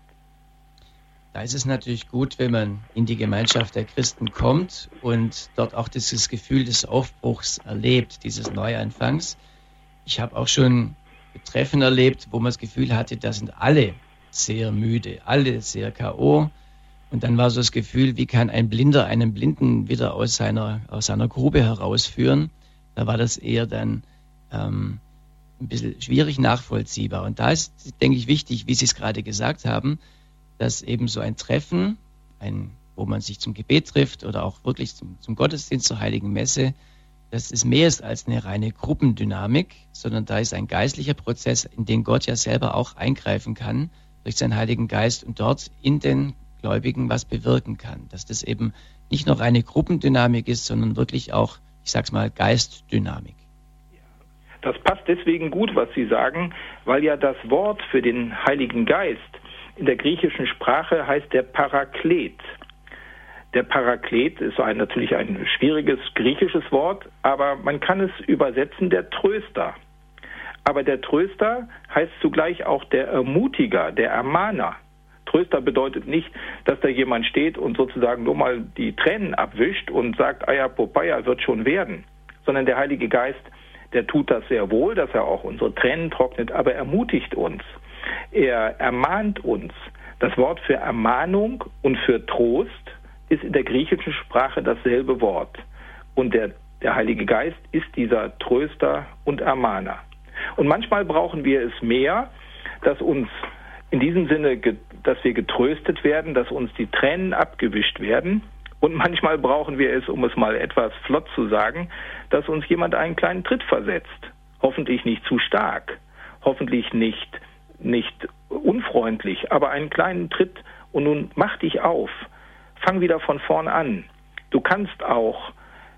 Da ist es natürlich gut, wenn man in die Gemeinschaft der Christen kommt und dort auch dieses Gefühl des Aufbruchs erlebt, dieses Neuanfangs. Ich habe auch schon Treffen erlebt, wo man das Gefühl hatte, da sind alle sehr müde, alle sehr K.O. Und dann war so das Gefühl, wie kann ein Blinder einen Blinden wieder aus seiner Grube herausführen? Da war das eher dann ein bisschen schwierig nachvollziehbar. Und da ist, denke ich, wichtig, wie Sie es gerade gesagt haben, dass eben so ein Treffen, wo man sich zum Gebet trifft oder auch wirklich zum Gottesdienst, zur Heiligen Messe, dass es mehr ist als eine reine Gruppendynamik, sondern da ist ein geistlicher Prozess, in den Gott ja selber auch eingreifen kann durch seinen Heiligen Geist und dort in den Gläubigen was bewirken kann. Dass das eben nicht nur eine Gruppendynamik ist, sondern wirklich auch, ich sag's mal, Geistdynamik. Das passt deswegen gut, was Sie sagen, weil ja das Wort für den Heiligen Geist in der griechischen Sprache heißt der Paraklet. Der Paraklet ist natürlich ein schwieriges griechisches Wort, aber man kann es übersetzen, der Tröster. Aber der Tröster heißt zugleich auch der Ermutiger, der Ermahner. Tröster bedeutet nicht, dass da jemand steht und sozusagen nur mal die Tränen abwischt und sagt, Aya Popeye wird schon werden, sondern der Heilige Geist, der tut das sehr wohl, dass er auch unsere Tränen trocknet, aber ermutigt uns. Er ermahnt uns. Das Wort für Ermahnung und für Trost ist in der griechischen Sprache dasselbe Wort. Und der Heilige Geist ist dieser Tröster und Ermahner. Und manchmal brauchen wir es mehr, dass uns in diesem Sinne, dass wir getröstet werden, dass uns die Tränen abgewischt werden. Und manchmal brauchen wir es, um es mal etwas flott zu sagen, dass uns jemand einen kleinen Tritt versetzt. Hoffentlich nicht zu stark, hoffentlich nicht unfreundlich, aber einen kleinen Tritt und nun mach dich auf. Fang wieder von vorn an. Du kannst auch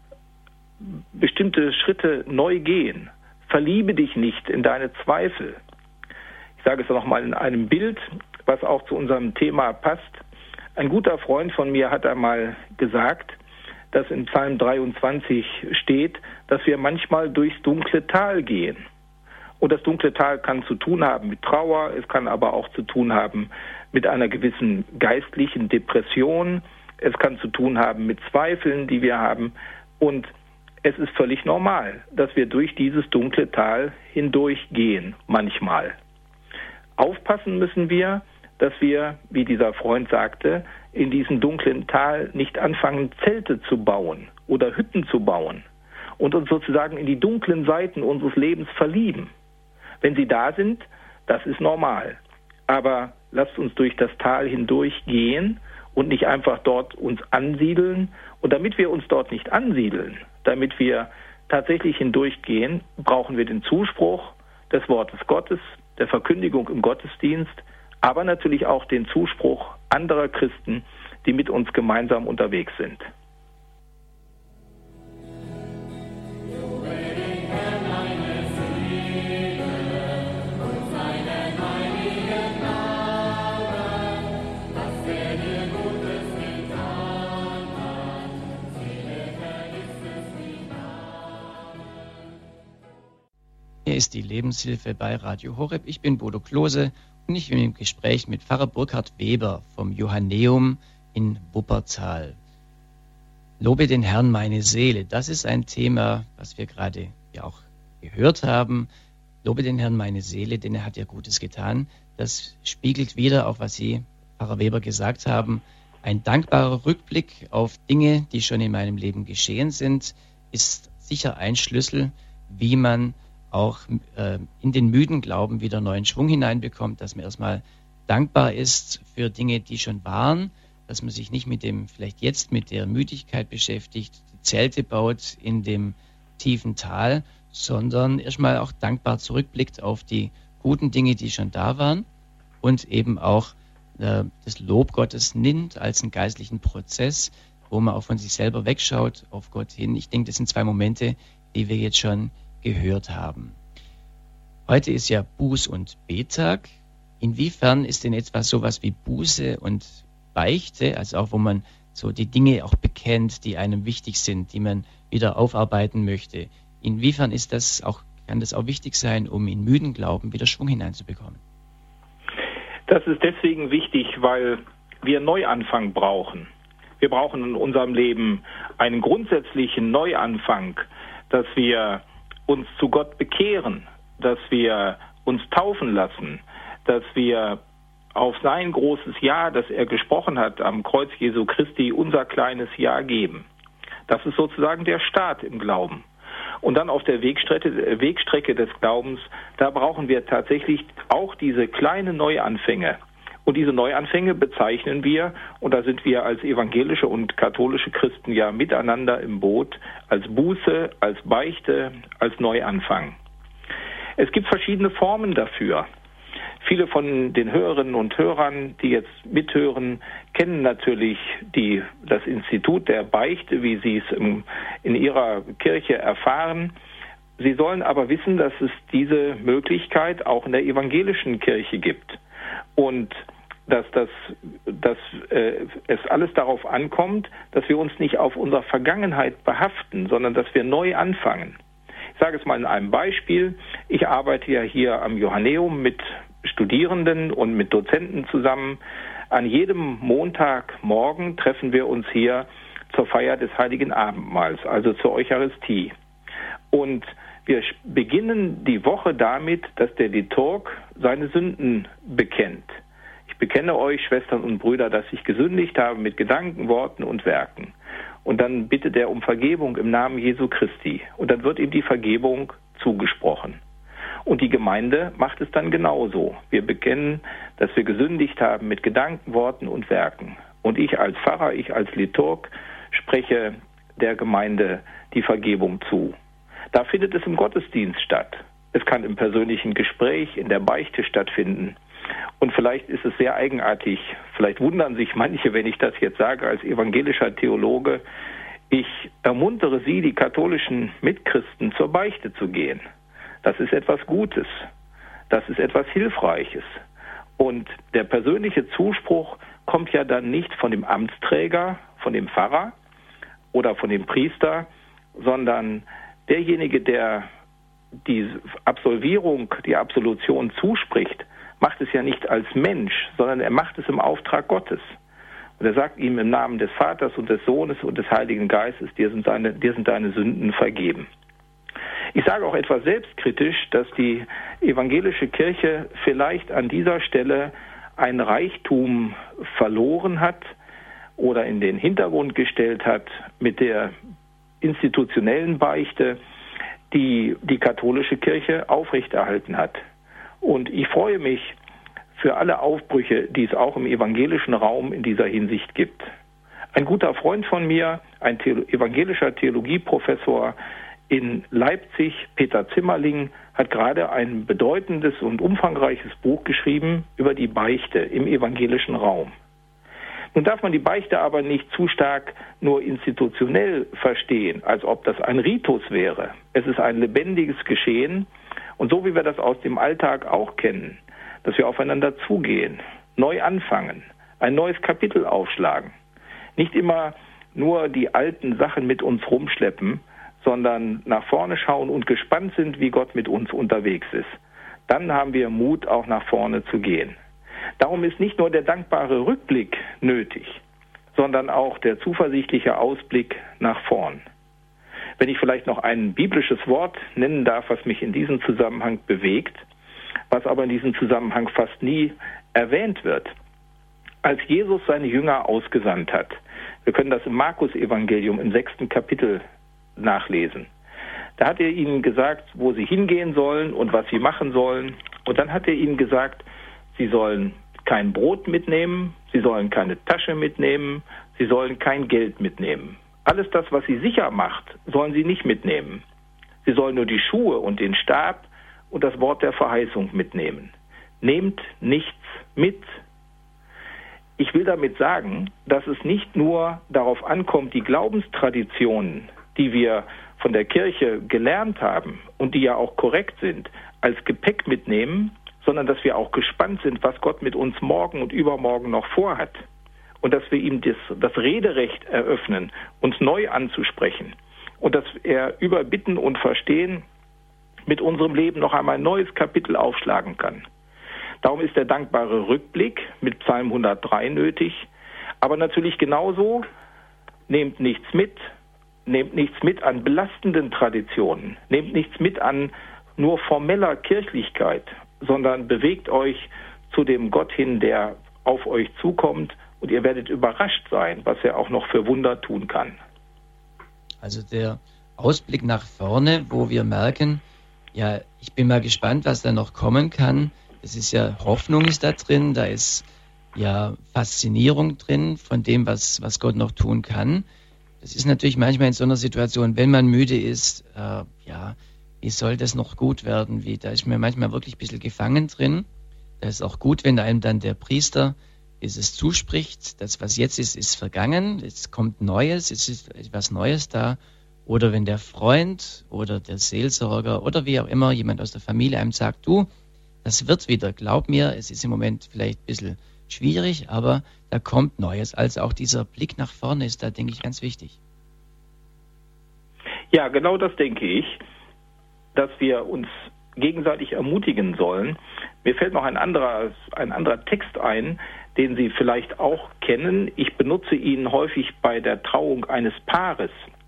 bestimmte Schritte neu gehen. Verliebe dich nicht in deine Zweifel. Ich sage es nochmal in einem Bild, was auch zu unserem Thema passt. Ein guter Freund von mir hat einmal gesagt, dass in Psalm 23 steht, dass wir manchmal durchs dunkle Tal gehen. Und das dunkle Tal kann zu tun haben mit Trauer, es kann aber auch zu tun haben mit einer gewissen geistlichen Depression, es kann zu tun haben mit Zweifeln, die wir haben. Und es ist völlig normal, dass wir durch dieses dunkle Tal hindurchgehen, manchmal. Aufpassen müssen wir, dass wir, wie dieser Freund sagte, in diesem dunklen Tal nicht anfangen, Zelte zu bauen oder Hütten zu bauen und uns sozusagen in die dunklen Seiten unseres Lebens verlieben. Wenn sie da sind, das ist normal. Aber lasst uns durch das Tal hindurch gehen und nicht einfach dort uns ansiedeln. Und damit wir uns dort nicht ansiedeln, damit wir tatsächlich hindurchgehen, brauchen wir den Zuspruch des Wortes Gottes, der Verkündigung im Gottesdienst, aber natürlich auch den Zuspruch anderer Christen, die mit uns gemeinsam unterwegs sind. Hier ist die Lebenshilfe bei Radio Horeb. Ich bin Bodo Klose und ich bin im Gespräch mit Pfarrer Burkhard Weber vom Johanneum in Wuppertal. Lobe den Herrn meine Seele. Das ist ein Thema, was wir gerade ja auch gehört haben. Lobe den Herrn meine Seele, denn er hat ja Gutes getan. Das spiegelt wieder auf, was Sie, Pfarrer Weber, gesagt haben. Ein dankbarer Rückblick auf Dinge, die schon in meinem Leben geschehen sind, ist sicher ein Schlüssel, wie man auch in den müden Glauben wieder neuen Schwung hineinbekommt, dass man erstmal dankbar ist für Dinge, die schon waren, dass man sich nicht vielleicht jetzt mit der Müdigkeit beschäftigt, die Zelte baut in dem tiefen Tal, sondern erstmal auch dankbar zurückblickt auf die guten Dinge, die schon da waren und eben auch das Lob Gottes nimmt als einen geistlichen Prozess, wo man auch von sich selber wegschaut, auf Gott hin. Ich denke, das sind zwei Momente, die wir jetzt schon gehört haben. Heute ist ja Buß- und Bettag. Inwiefern ist denn jetzt sowas wie Buße und Beichte, also auch wo man so die Dinge auch bekennt, die einem wichtig sind, die man wieder aufarbeiten möchte, inwiefern kann das auch wichtig sein, um in müden Glauben wieder Schwung hineinzubekommen? Das ist deswegen wichtig, weil wir Neuanfang brauchen. Wir brauchen in unserem Leben einen grundsätzlichen Neuanfang, dass wir uns zu Gott bekehren, dass wir uns taufen lassen, dass wir auf sein großes Ja, das er gesprochen hat am Kreuz Jesu Christi, unser kleines Ja geben. Das ist sozusagen der Start im Glauben. Und dann auf der Wegstrecke des Glaubens, da brauchen wir tatsächlich auch diese kleinen Neuanfänge. Und diese Neuanfänge bezeichnen wir, und da sind wir als evangelische und katholische Christen ja miteinander im Boot, als Buße, als Beichte, als Neuanfang. Es gibt verschiedene Formen dafür. Viele von den Hörerinnen und Hörern, die jetzt mithören, kennen natürlich das Institut der Beichte, wie sie es in ihrer Kirche erfahren. Sie sollen aber wissen, dass es diese Möglichkeit auch in der evangelischen Kirche gibt und dass es alles darauf ankommt, dass wir uns nicht auf unserer Vergangenheit behaften, sondern dass wir neu anfangen. Ich sage es mal in einem Beispiel. Ich arbeite ja hier am Johanneum mit Studierenden und mit Dozenten zusammen. An jedem Montagmorgen treffen wir uns hier zur Feier des Heiligen Abendmahls, also zur Eucharistie. Und wir beginnen die Woche damit, dass der Liturg seine Sünden bekennt. Ich bekenne euch, Schwestern und Brüder, dass ich gesündigt habe mit Gedanken, Worten und Werken. Und dann bittet er um Vergebung im Namen Jesu Christi. Und dann wird ihm die Vergebung zugesprochen. Und die Gemeinde macht es dann genauso. Wir bekennen, dass wir gesündigt haben mit Gedanken, Worten und Werken. Und ich als Pfarrer, ich als Liturg spreche der Gemeinde die Vergebung zu. Da findet es im Gottesdienst statt. Es kann im persönlichen Gespräch, in der Beichte stattfinden. Und vielleicht ist es sehr eigenartig, vielleicht wundern sich manche, wenn ich das jetzt sage als evangelischer Theologe. Ich ermuntere Sie, die katholischen Mitchristen, zur Beichte zu gehen. Das ist etwas Gutes. Das ist etwas Hilfreiches. Und der persönliche Zuspruch kommt ja dann nicht von dem Amtsträger, von dem Pfarrer oder von dem Priester, sondern derjenige, der die Absolvierung, die Absolution zuspricht, macht es ja nicht als Mensch, sondern er macht es im Auftrag Gottes. Und er sagt ihm im Namen des Vaters und des Sohnes und des Heiligen Geistes, dir sind deine Sünden vergeben. Ich sage auch etwas selbstkritisch, dass die evangelische Kirche vielleicht an dieser Stelle ein Reichtum verloren hat oder in den Hintergrund gestellt hat mit der institutionellen Beichte, die die katholische Kirche aufrechterhalten hat. Und ich freue mich für alle Aufbrüche, die es auch im evangelischen Raum in dieser Hinsicht gibt. Ein guter Freund von mir, ein evangelischer Theologieprofessor in Leipzig, Peter Zimmerling, hat gerade ein bedeutendes und umfangreiches Buch geschrieben über die Beichte im evangelischen Raum. Nun darf man die Beichte aber nicht zu stark nur institutionell verstehen, als ob das ein Ritus wäre. Es ist ein lebendiges Geschehen und so wie wir das aus dem Alltag auch kennen, dass wir aufeinander zugehen, neu anfangen, ein neues Kapitel aufschlagen. Nicht immer nur die alten Sachen mit uns rumschleppen, sondern nach vorne schauen und gespannt sind, wie Gott mit uns unterwegs ist. Dann haben wir Mut, auch nach vorne zu gehen. Darum ist nicht nur der dankbare Rückblick nötig, sondern auch der zuversichtliche Ausblick nach vorn. Wenn ich vielleicht noch ein biblisches Wort nennen darf, was mich in diesem Zusammenhang bewegt, was aber in diesem Zusammenhang fast nie erwähnt wird. Als Jesus seine Jünger ausgesandt hat, wir können das im Markus-Evangelium im 6. Kapitel nachlesen. Da hat er ihnen gesagt, wo sie hingehen sollen und was sie machen sollen. Und dann hat er ihnen gesagt, sie sollen kein Brot mitnehmen, sie sollen keine Tasche mitnehmen, sie sollen kein Geld mitnehmen. Alles das, was sie sicher macht, sollen sie nicht mitnehmen. Sie sollen nur die Schuhe und den Stab und das Wort der Verheißung mitnehmen. Nehmt nichts mit. Ich will damit sagen, dass es nicht nur darauf ankommt, die Glaubenstraditionen, die wir von der Kirche gelernt haben und die ja auch korrekt sind, als Gepäck mitnehmen, sondern dass wir auch gespannt sind, was Gott mit uns morgen und übermorgen noch vorhat. Und dass wir ihm das Rederecht eröffnen, uns neu anzusprechen. Und dass er über Bitten und Verstehen mit unserem Leben noch einmal ein neues Kapitel aufschlagen kann. Darum ist der dankbare Rückblick mit Psalm 103 nötig. Aber natürlich genauso, nehmt nichts mit an belastenden Traditionen, nehmt nichts mit an nur formeller Kirchlichkeit, sondern bewegt euch zu dem Gott hin, der auf euch zukommt, und ihr werdet überrascht sein, was er auch noch für Wunder tun kann. Also der Ausblick nach vorne, wo wir merken, ja, ich bin mal gespannt, was da noch kommen kann. Es ist ja, Hoffnung ist da drin, da ist ja Faszinierung drin von dem, was Gott noch tun kann. Das ist natürlich manchmal in so einer Situation, wenn man müde ist, wie soll das noch gut werden? Da ist mir manchmal wirklich ein bisschen gefangen drin. Da ist auch gut, wenn einem dann der Priester es zuspricht, das, was jetzt ist, ist vergangen, es kommt Neues, es ist etwas Neues da. Oder wenn der Freund oder der Seelsorger oder wie auch immer jemand aus der Familie einem sagt, du, das wird wieder, glaub mir, es ist im Moment vielleicht ein bisschen schwierig, aber da kommt Neues. Also auch dieser Blick nach vorne ist da, denke ich, ganz wichtig. Ja, genau das denke ich, dass wir uns gegenseitig ermutigen sollen. Mir fällt noch ein anderer Text ein, den Sie vielleicht auch kennen. Ich benutze ihn häufig bei der Trauung eines Paares.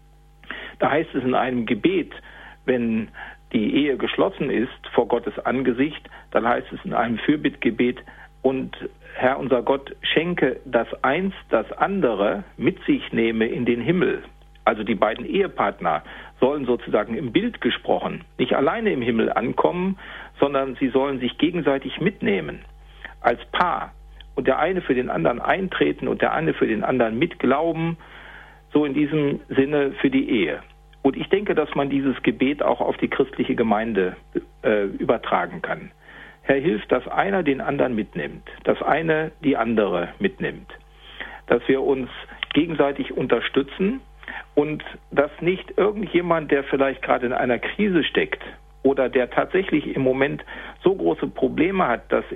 Da heißt es in einem Gebet, wenn die Ehe geschlossen ist vor Gottes Angesicht, dann heißt es in einem Fürbittgebet, und Herr unser Gott, schenke, dass eins das andere mit sich nehme in den Himmel. Also die beiden Ehepartner sollen sozusagen im Bild gesprochen nicht alleine im Himmel ankommen, sondern sie sollen sich gegenseitig mitnehmen als Paar. Und der eine für den anderen eintreten und der eine für den anderen mitglauben, so in diesem Sinne für die Ehe. Und ich denke, dass man dieses Gebet auch auf die christliche Gemeinde übertragen kann. Herr, hilf, dass einer den anderen mitnimmt, dass eine die andere mitnimmt, dass wir uns gegenseitig unterstützen und dass nicht irgendjemand, der vielleicht gerade in einer Krise steckt oder der tatsächlich im Moment so große Probleme hat, dass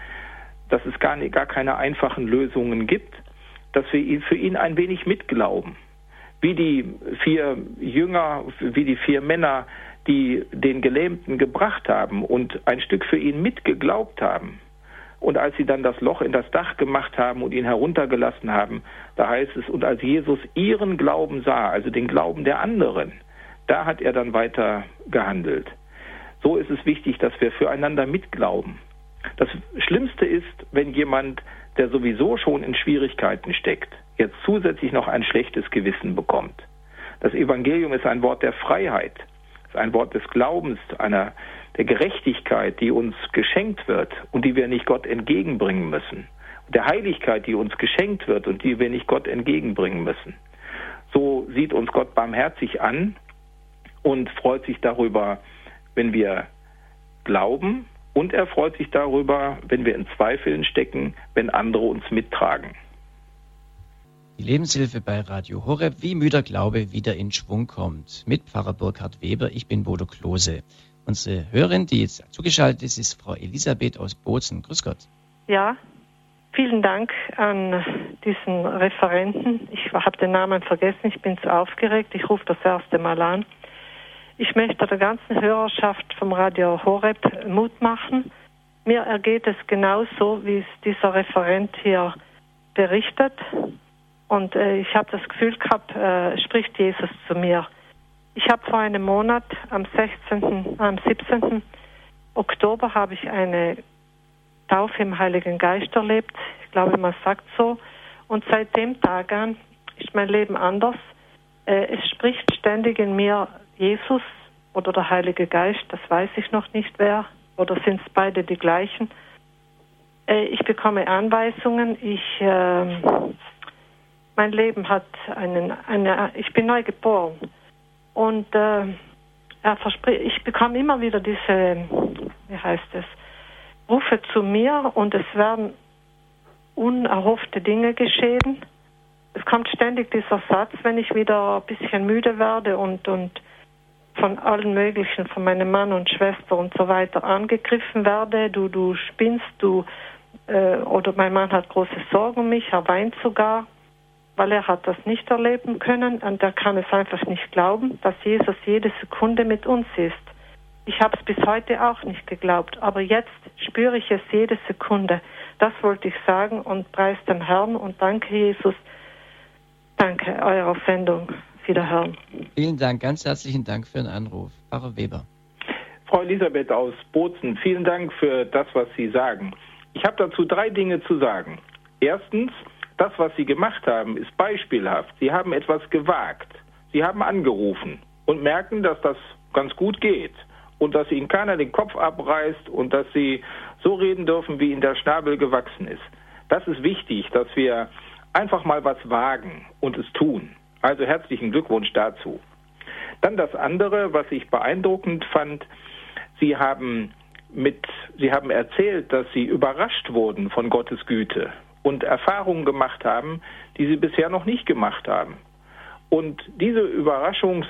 es gar keine einfachen Lösungen gibt, dass wir für ihn ein wenig mitglauben. Wie die 4 Jünger, wie die 4 Männer, die den Gelähmten gebracht haben und ein Stück für ihn mitgeglaubt haben. Und als sie dann das Loch in das Dach gemacht haben und ihn heruntergelassen haben, da heißt es, und als Jesus ihren Glauben sah, also den Glauben der anderen, da hat er dann weiter gehandelt. So ist es wichtig, dass wir füreinander mitglauben. Das Schlimmste ist, wenn jemand, der sowieso schon in Schwierigkeiten steckt, jetzt zusätzlich noch ein schlechtes Gewissen bekommt. Das Evangelium ist ein Wort der Freiheit, ist ein Wort des Glaubens, der Gerechtigkeit, die uns geschenkt wird und die wir nicht Gott entgegenbringen müssen. Der Heiligkeit, die uns geschenkt wird und die wir nicht Gott entgegenbringen müssen. So sieht uns Gott barmherzig an und freut sich darüber, wenn wir glauben, und er freut sich darüber, wenn wir in Zweifeln stecken, wenn andere uns mittragen. Die Lebenshilfe bei Radio Horeb, wie müder Glaube wieder in Schwung kommt. Mit Pfarrer Burkhard Weber, ich bin Bodo Klose. Unsere Hörerin, die jetzt zugeschaltet ist, ist Frau Elisabeth aus Bozen. Grüß Gott. Ja, vielen Dank an diesen Referenten. Ich habe den Namen vergessen, ich bin zu aufgeregt, ich rufe das erste Mal an. Ich möchte der ganzen Hörerschaft vom Radio Horeb Mut machen. Mir ergeht es genauso, wie es dieser Referent hier berichtet. Und ich habe das Gefühl gehabt, spricht Jesus zu mir. Ich habe vor einem Monat, am 17. Oktober, habe ich eine Taufe im Heiligen Geist erlebt. Ich glaube, man sagt so. Und seit dem Tag an ist mein Leben anders. Es spricht ständig in mir Jesus oder der Heilige Geist, das weiß ich noch nicht wer. Oder sind es beide die gleichen? Ich bekomme Anweisungen. Mein Leben hat ich bin neu geboren. Und ich bekomme immer wieder diese, Rufe zu mir und es werden unerhoffte Dinge geschehen. Es kommt ständig dieser Satz, wenn ich wieder ein bisschen müde werde und von allen möglichen, von meinem Mann und Schwester und so weiter angegriffen werde. Du spinnst, oder mein Mann hat große Sorgen um mich, er weint sogar, weil er hat das nicht erleben können und er kann es einfach nicht glauben, dass Jesus jede Sekunde mit uns ist. Ich habe es bis heute auch nicht geglaubt, aber jetzt spüre ich es jede Sekunde. Das wollte ich sagen und preis den Herrn und danke Jesus. Danke eurer Sendung. Wiederhören. Vielen Dank, ganz herzlichen Dank für den Anruf. Pfarrer Weber. Frau Elisabeth aus Bozen, vielen Dank für das, was Sie sagen. Ich habe dazu 3 Dinge zu sagen. Erstens, das, was Sie gemacht haben, ist beispielhaft. Sie haben etwas gewagt. Sie haben angerufen und merken, dass das ganz gut geht und dass Ihnen keiner den Kopf abreißt und dass Sie so reden dürfen, wie Ihnen der Schnabel gewachsen ist. Das ist wichtig, dass wir einfach mal was wagen und es tun. Also herzlichen Glückwunsch dazu. Dann das andere, was ich beeindruckend fand, Sie haben erzählt, dass Sie überrascht wurden von Gottes Güte und Erfahrungen gemacht haben, die Sie bisher noch nicht gemacht haben. Und diese Überraschung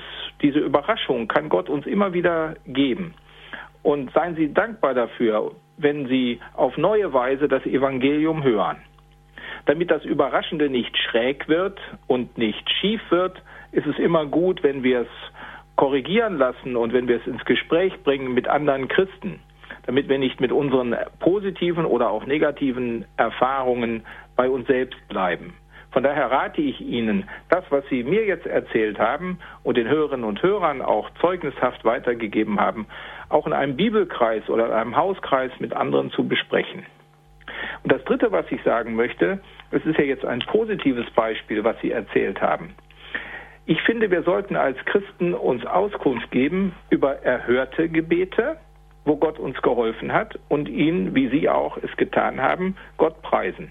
kann Gott uns immer wieder geben. Und seien Sie dankbar dafür, wenn Sie auf neue Weise das Evangelium hören. Damit das Überraschende nicht schräg wird und nicht schief wird, ist es immer gut, wenn wir es korrigieren lassen und wenn wir es ins Gespräch bringen mit anderen Christen, damit wir nicht mit unseren positiven oder auch negativen Erfahrungen bei uns selbst bleiben. Von daher rate ich Ihnen, das, was Sie mir jetzt erzählt haben und den Hörerinnen und Hörern auch zeugnishaft weitergegeben haben, auch in einem Bibelkreis oder in einem Hauskreis mit anderen zu besprechen. Und das Dritte, was ich sagen möchte, es ist ja jetzt ein positives Beispiel, was Sie erzählt haben. Ich finde, wir sollten als Christen uns Auskunft geben über erhörte Gebete, wo Gott uns geholfen hat und ihn, wie Sie auch es getan haben, Gott preisen.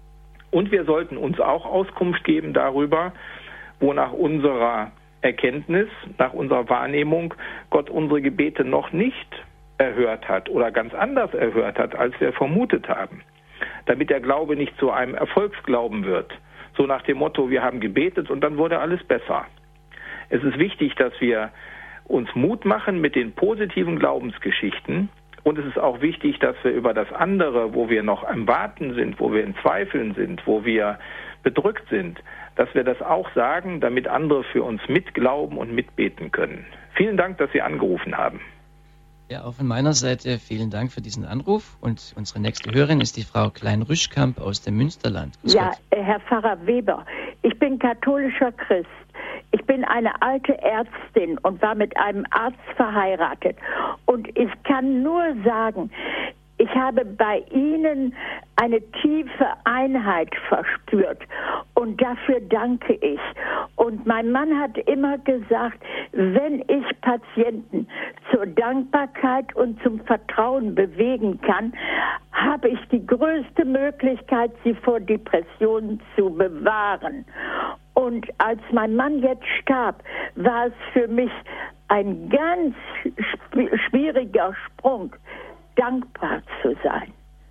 Und wir sollten uns auch Auskunft geben darüber, wo nach unserer Erkenntnis, nach unserer Wahrnehmung Gott unsere Gebete noch nicht erhört hat oder ganz anders erhört hat, als wir vermutet haben. Damit der Glaube nicht zu einem Erfolgsglauben wird. So nach dem Motto, wir haben gebetet und dann wurde alles besser. Es ist wichtig, dass wir uns Mut machen mit den positiven Glaubensgeschichten. Und es ist auch wichtig, dass wir über das andere, wo wir noch am Warten sind, wo wir in Zweifeln sind, wo wir bedrückt sind, dass wir das auch sagen, damit andere für uns mitglauben und mitbeten können. Vielen Dank, dass Sie angerufen haben. Ja, auch von meiner Seite vielen Dank für diesen Anruf. Und unsere nächste Hörerin ist die Frau Klein-Rüschkamp aus dem Münsterland. Grüß Gott. Herr Pfarrer Weber, ich bin katholischer Christ. Ich bin eine alte Ärztin und war mit einem Arzt verheiratet. Und ich kann nur sagen, ich habe bei Ihnen eine tiefe Einheit verspürt und dafür danke ich. Und mein Mann hat immer gesagt, wenn ich Patienten zur Dankbarkeit und zum Vertrauen bewegen kann, habe ich die größte Möglichkeit, sie vor Depressionen zu bewahren. Und als mein Mann jetzt starb, war es für mich ein ganz schwieriger Sprung, dankbar zu sein.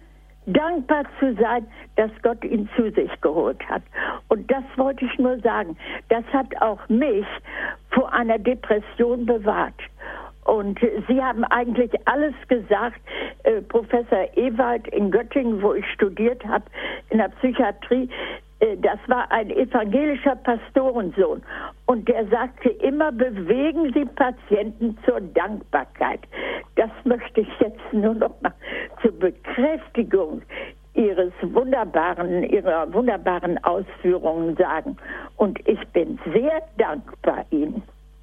Dankbar zu sein, dass Gott ihn zu sich geholt hat. Und das wollte ich nur sagen. Das hat auch mich vor einer Depression bewahrt. Und Sie haben eigentlich alles gesagt. Professor Ewald in Göttingen, wo ich studiert habe, in der Psychiatrie, das war ein evangelischer Pastorensohn. Und der sagte immer, bewegen Sie Patienten zur Dankbarkeit. Das möchte ich jetzt nur noch mal zur Bekräftigung Ihrer wunderbaren Ausführungen sagen. Und ich bin sehr dankbar Ihnen.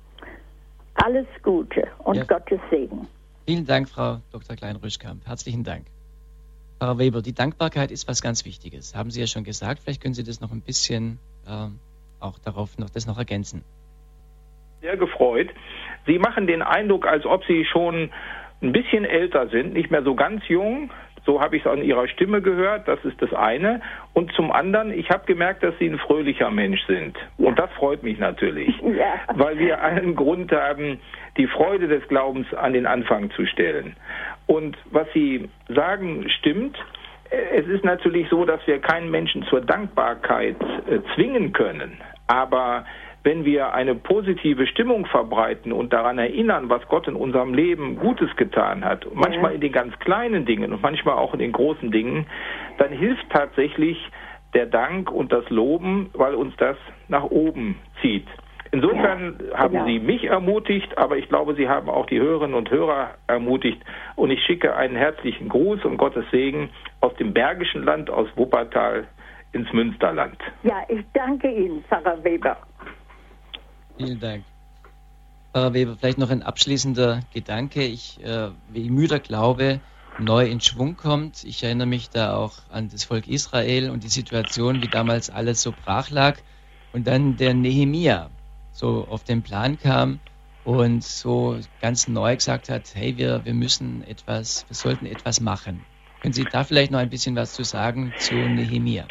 Alles Gute und Gottes Segen. Vielen Dank, Frau Dr. Klein-Rüschkamp. Herzlichen Dank. Frau Weber, die Dankbarkeit ist was ganz Wichtiges. Haben Sie ja schon gesagt. Vielleicht können Sie das noch ein bisschen auch darauf das noch ergänzen. Sehr gefreut. Sie machen den Eindruck, als ob Sie schon ein bisschen älter sind, nicht mehr so ganz jung. So habe ich es an Ihrer Stimme gehört, das ist das eine. Und zum anderen, ich habe gemerkt, dass Sie ein fröhlicher Mensch sind. Ja. Und das freut mich natürlich, weil wir allen Grund haben, die Freude des Glaubens an den Anfang zu stellen. Und was Sie sagen, stimmt. Es ist natürlich so, dass wir keinen Menschen zur Dankbarkeit zwingen können. Aber wenn wir eine positive Stimmung verbreiten und daran erinnern, was Gott in unserem Leben Gutes getan hat, manchmal in den ganz kleinen Dingen und manchmal auch in den großen Dingen, dann hilft tatsächlich der Dank und das Loben, weil uns das nach oben zieht. Insofern haben Sie mich ermutigt, aber ich glaube, Sie haben auch die Hörerinnen und Hörer ermutigt. Und ich schicke einen herzlichen Gruß und Gottes Segen aus dem Bergischen Land, aus Wuppertal ins Münsterland. Ja, ich danke Ihnen, Pfarrer Weber. Vielen Dank. Pfarrer Weber, vielleicht noch ein abschließender Gedanke. Wie müder Glaube neu in Schwung kommt. Ich erinnere mich da auch an das Volk Israel und die Situation, wie damals alles so brach lag. Und dann der Nehemia so auf den Plan kam und so ganz neu gesagt hat, hey, wir sollten etwas machen. Können Sie da vielleicht noch ein bisschen was zu sagen zu Nehemia?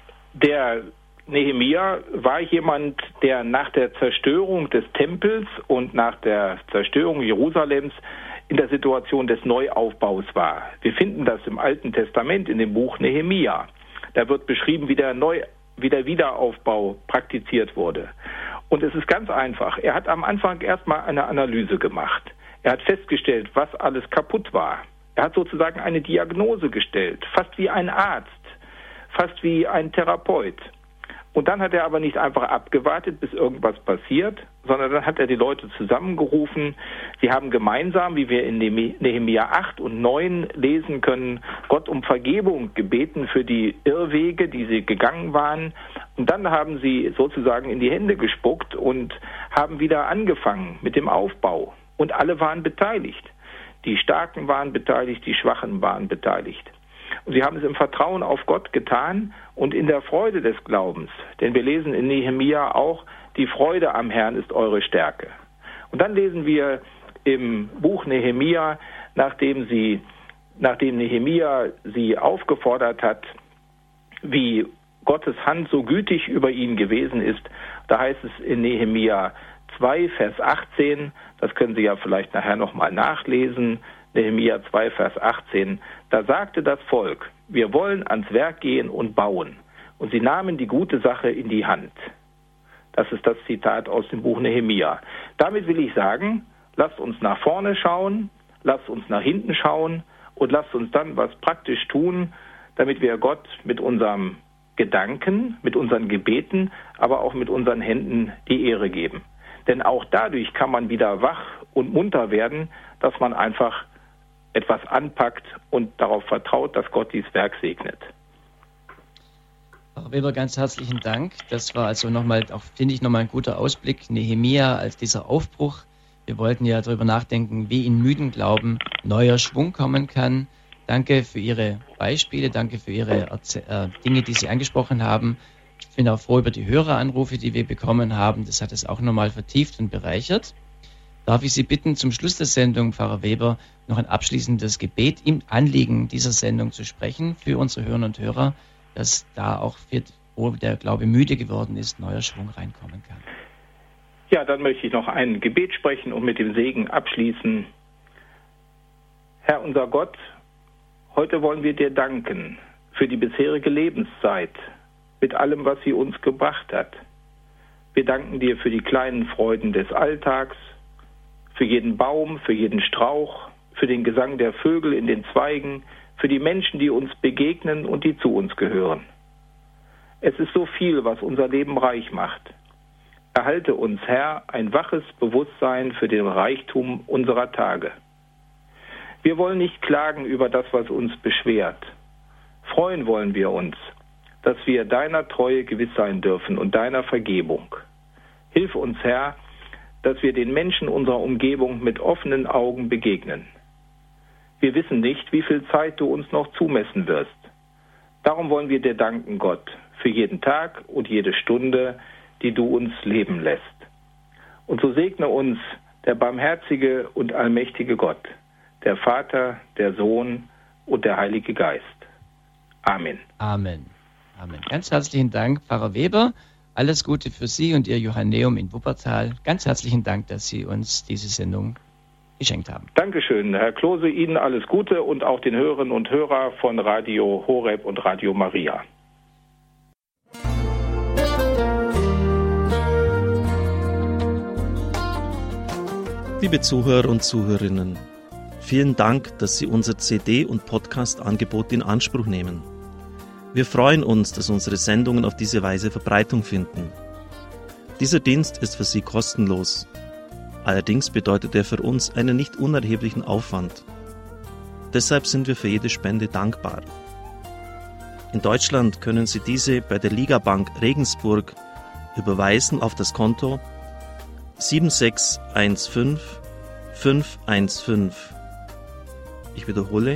Der Nehemia war jemand, der nach der Zerstörung des Tempels und nach der Zerstörung Jerusalems in der Situation des Neuaufbaus war. Wir finden das im Alten Testament in dem Buch Nehemia. Da wird beschrieben, wie der Wiederaufbau praktiziert wurde. Und es ist ganz einfach. Er hat am Anfang erstmal eine Analyse gemacht. Er hat festgestellt, was alles kaputt war. Er hat sozusagen eine Diagnose gestellt, fast wie ein Arzt, fast wie ein Therapeut. Und dann hat er aber nicht einfach abgewartet, bis irgendwas passiert, sondern dann hat er die Leute zusammengerufen. Sie haben gemeinsam, wie wir in Nehemia 8 und 9 lesen können, Gott um Vergebung gebeten für die Irrwege, die sie gegangen waren. Und dann haben sie sozusagen in die Hände gespuckt und haben wieder angefangen mit dem Aufbau. Und alle waren beteiligt. Die Starken waren beteiligt, die Schwachen waren beteiligt. Und sie haben es im Vertrauen auf Gott getan und in der Freude des Glaubens. Denn wir lesen in Nehemia auch, die Freude am Herrn ist eure Stärke. Und dann lesen wir im Buch Nehemia, nachdem Nehemia sie aufgefordert hat, wie Gottes Hand so gütig über ihn gewesen ist. Da heißt es in Nehemia 2, Vers 18, das können Sie ja vielleicht nachher nochmal nachlesen, Nehemia 2, Vers 18, da sagte das Volk, wir wollen ans Werk gehen und bauen. Und sie nahmen die gute Sache in die Hand. Das ist das Zitat aus dem Buch Nehemia. Damit will ich sagen, lasst uns nach vorne schauen, lasst uns nach hinten schauen und lasst uns dann was praktisch tun, damit wir Gott mit unserem Gedanken, mit unseren Gebeten, aber auch mit unseren Händen die Ehre geben. Denn auch dadurch kann man wieder wach und munter werden, dass man einfach etwas anpackt und darauf vertraut, dass Gott dieses Werk segnet. Frau Weber, ganz herzlichen Dank. Das war also nochmal, auch finde ich, nochmal ein guter Ausblick. Nehemia als dieser Aufbruch. Wir wollten ja darüber nachdenken, wie in müden Glauben neuer Schwung kommen kann. Danke für Ihre Beispiele, danke für Ihre Dinge, die Sie angesprochen haben. Ich bin auch froh über die Höreranrufe, die wir bekommen haben. Das hat es auch nochmal vertieft und bereichert. Darf ich Sie bitten, zum Schluss der Sendung, Pfarrer Weber, noch ein abschließendes Gebet im Anliegen dieser Sendung zu sprechen für unsere Hörerinnen und Hörer, dass da auch, wo der Glaube müde geworden ist, neuer Schwung reinkommen kann. Ja, dann möchte ich noch ein Gebet sprechen und mit dem Segen abschließen. Herr unser Gott, heute wollen wir dir danken für die bisherige Lebenszeit, mit allem, was sie uns gebracht hat. Wir danken dir für die kleinen Freuden des Alltags, für jeden Baum, für jeden Strauch, für den Gesang der Vögel in den Zweigen, für die Menschen, die uns begegnen und die zu uns gehören. Es ist so viel, was unser Leben reich macht. Erhalte uns, Herr, ein waches Bewusstsein für den Reichtum unserer Tage. Wir wollen nicht klagen über das, was uns beschwert. Freuen wollen wir uns, dass wir deiner Treue gewiss sein dürfen und deiner Vergebung. Hilf uns, Herr, dass wir den Menschen unserer Umgebung mit offenen Augen begegnen. Wir wissen nicht, wie viel Zeit du uns noch zumessen wirst. Darum wollen wir dir danken, Gott, für jeden Tag und jede Stunde, die du uns leben lässt. Und so segne uns der barmherzige und allmächtige Gott, der Vater, der Sohn und der Heilige Geist. Amen. Amen. Amen. Ganz herzlichen Dank, Pfarrer Weber. Alles Gute für Sie und Ihr Johanneum in Wuppertal. Ganz herzlichen Dank, dass Sie uns diese Sendung geschenkt haben. Dankeschön, Herr Klose. Ihnen alles Gute und auch den Hörerinnen und Hörern von Radio Horeb und Radio Maria. Liebe Zuhörer und Zuhörerinnen, vielen Dank, dass Sie unser CD- und Podcast-Angebot in Anspruch nehmen. Wir freuen uns, dass unsere Sendungen auf diese Weise Verbreitung finden. Dieser Dienst ist für Sie kostenlos. Allerdings bedeutet er für uns einen nicht unerheblichen Aufwand. Deshalb sind wir für jede Spende dankbar. In Deutschland können Sie diese bei der Ligabank Regensburg überweisen auf das Konto 7615 515. Ich wiederhole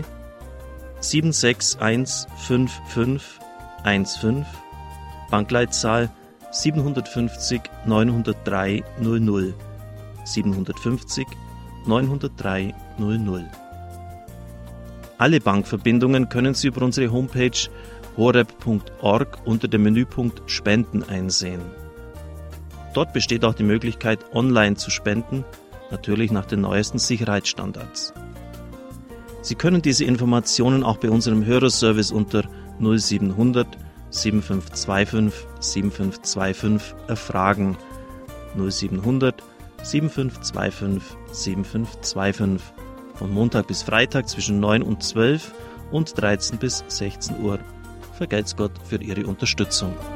7615515, Bankleitzahl 750 903 00, 750 903 00. Alle Bankverbindungen können Sie über unsere Homepage horeb.org unter dem Menüpunkt Spenden einsehen. Dort besteht auch die Möglichkeit, online zu spenden, natürlich nach den neuesten Sicherheitsstandards. Sie können diese Informationen auch bei unserem Hörerservice unter 0700 7525 7525 erfragen. 0700 7525 7525 von Montag bis Freitag zwischen 9 und 12 und 13 bis 16 Uhr. Vergelt's Gott für Ihre Unterstützung.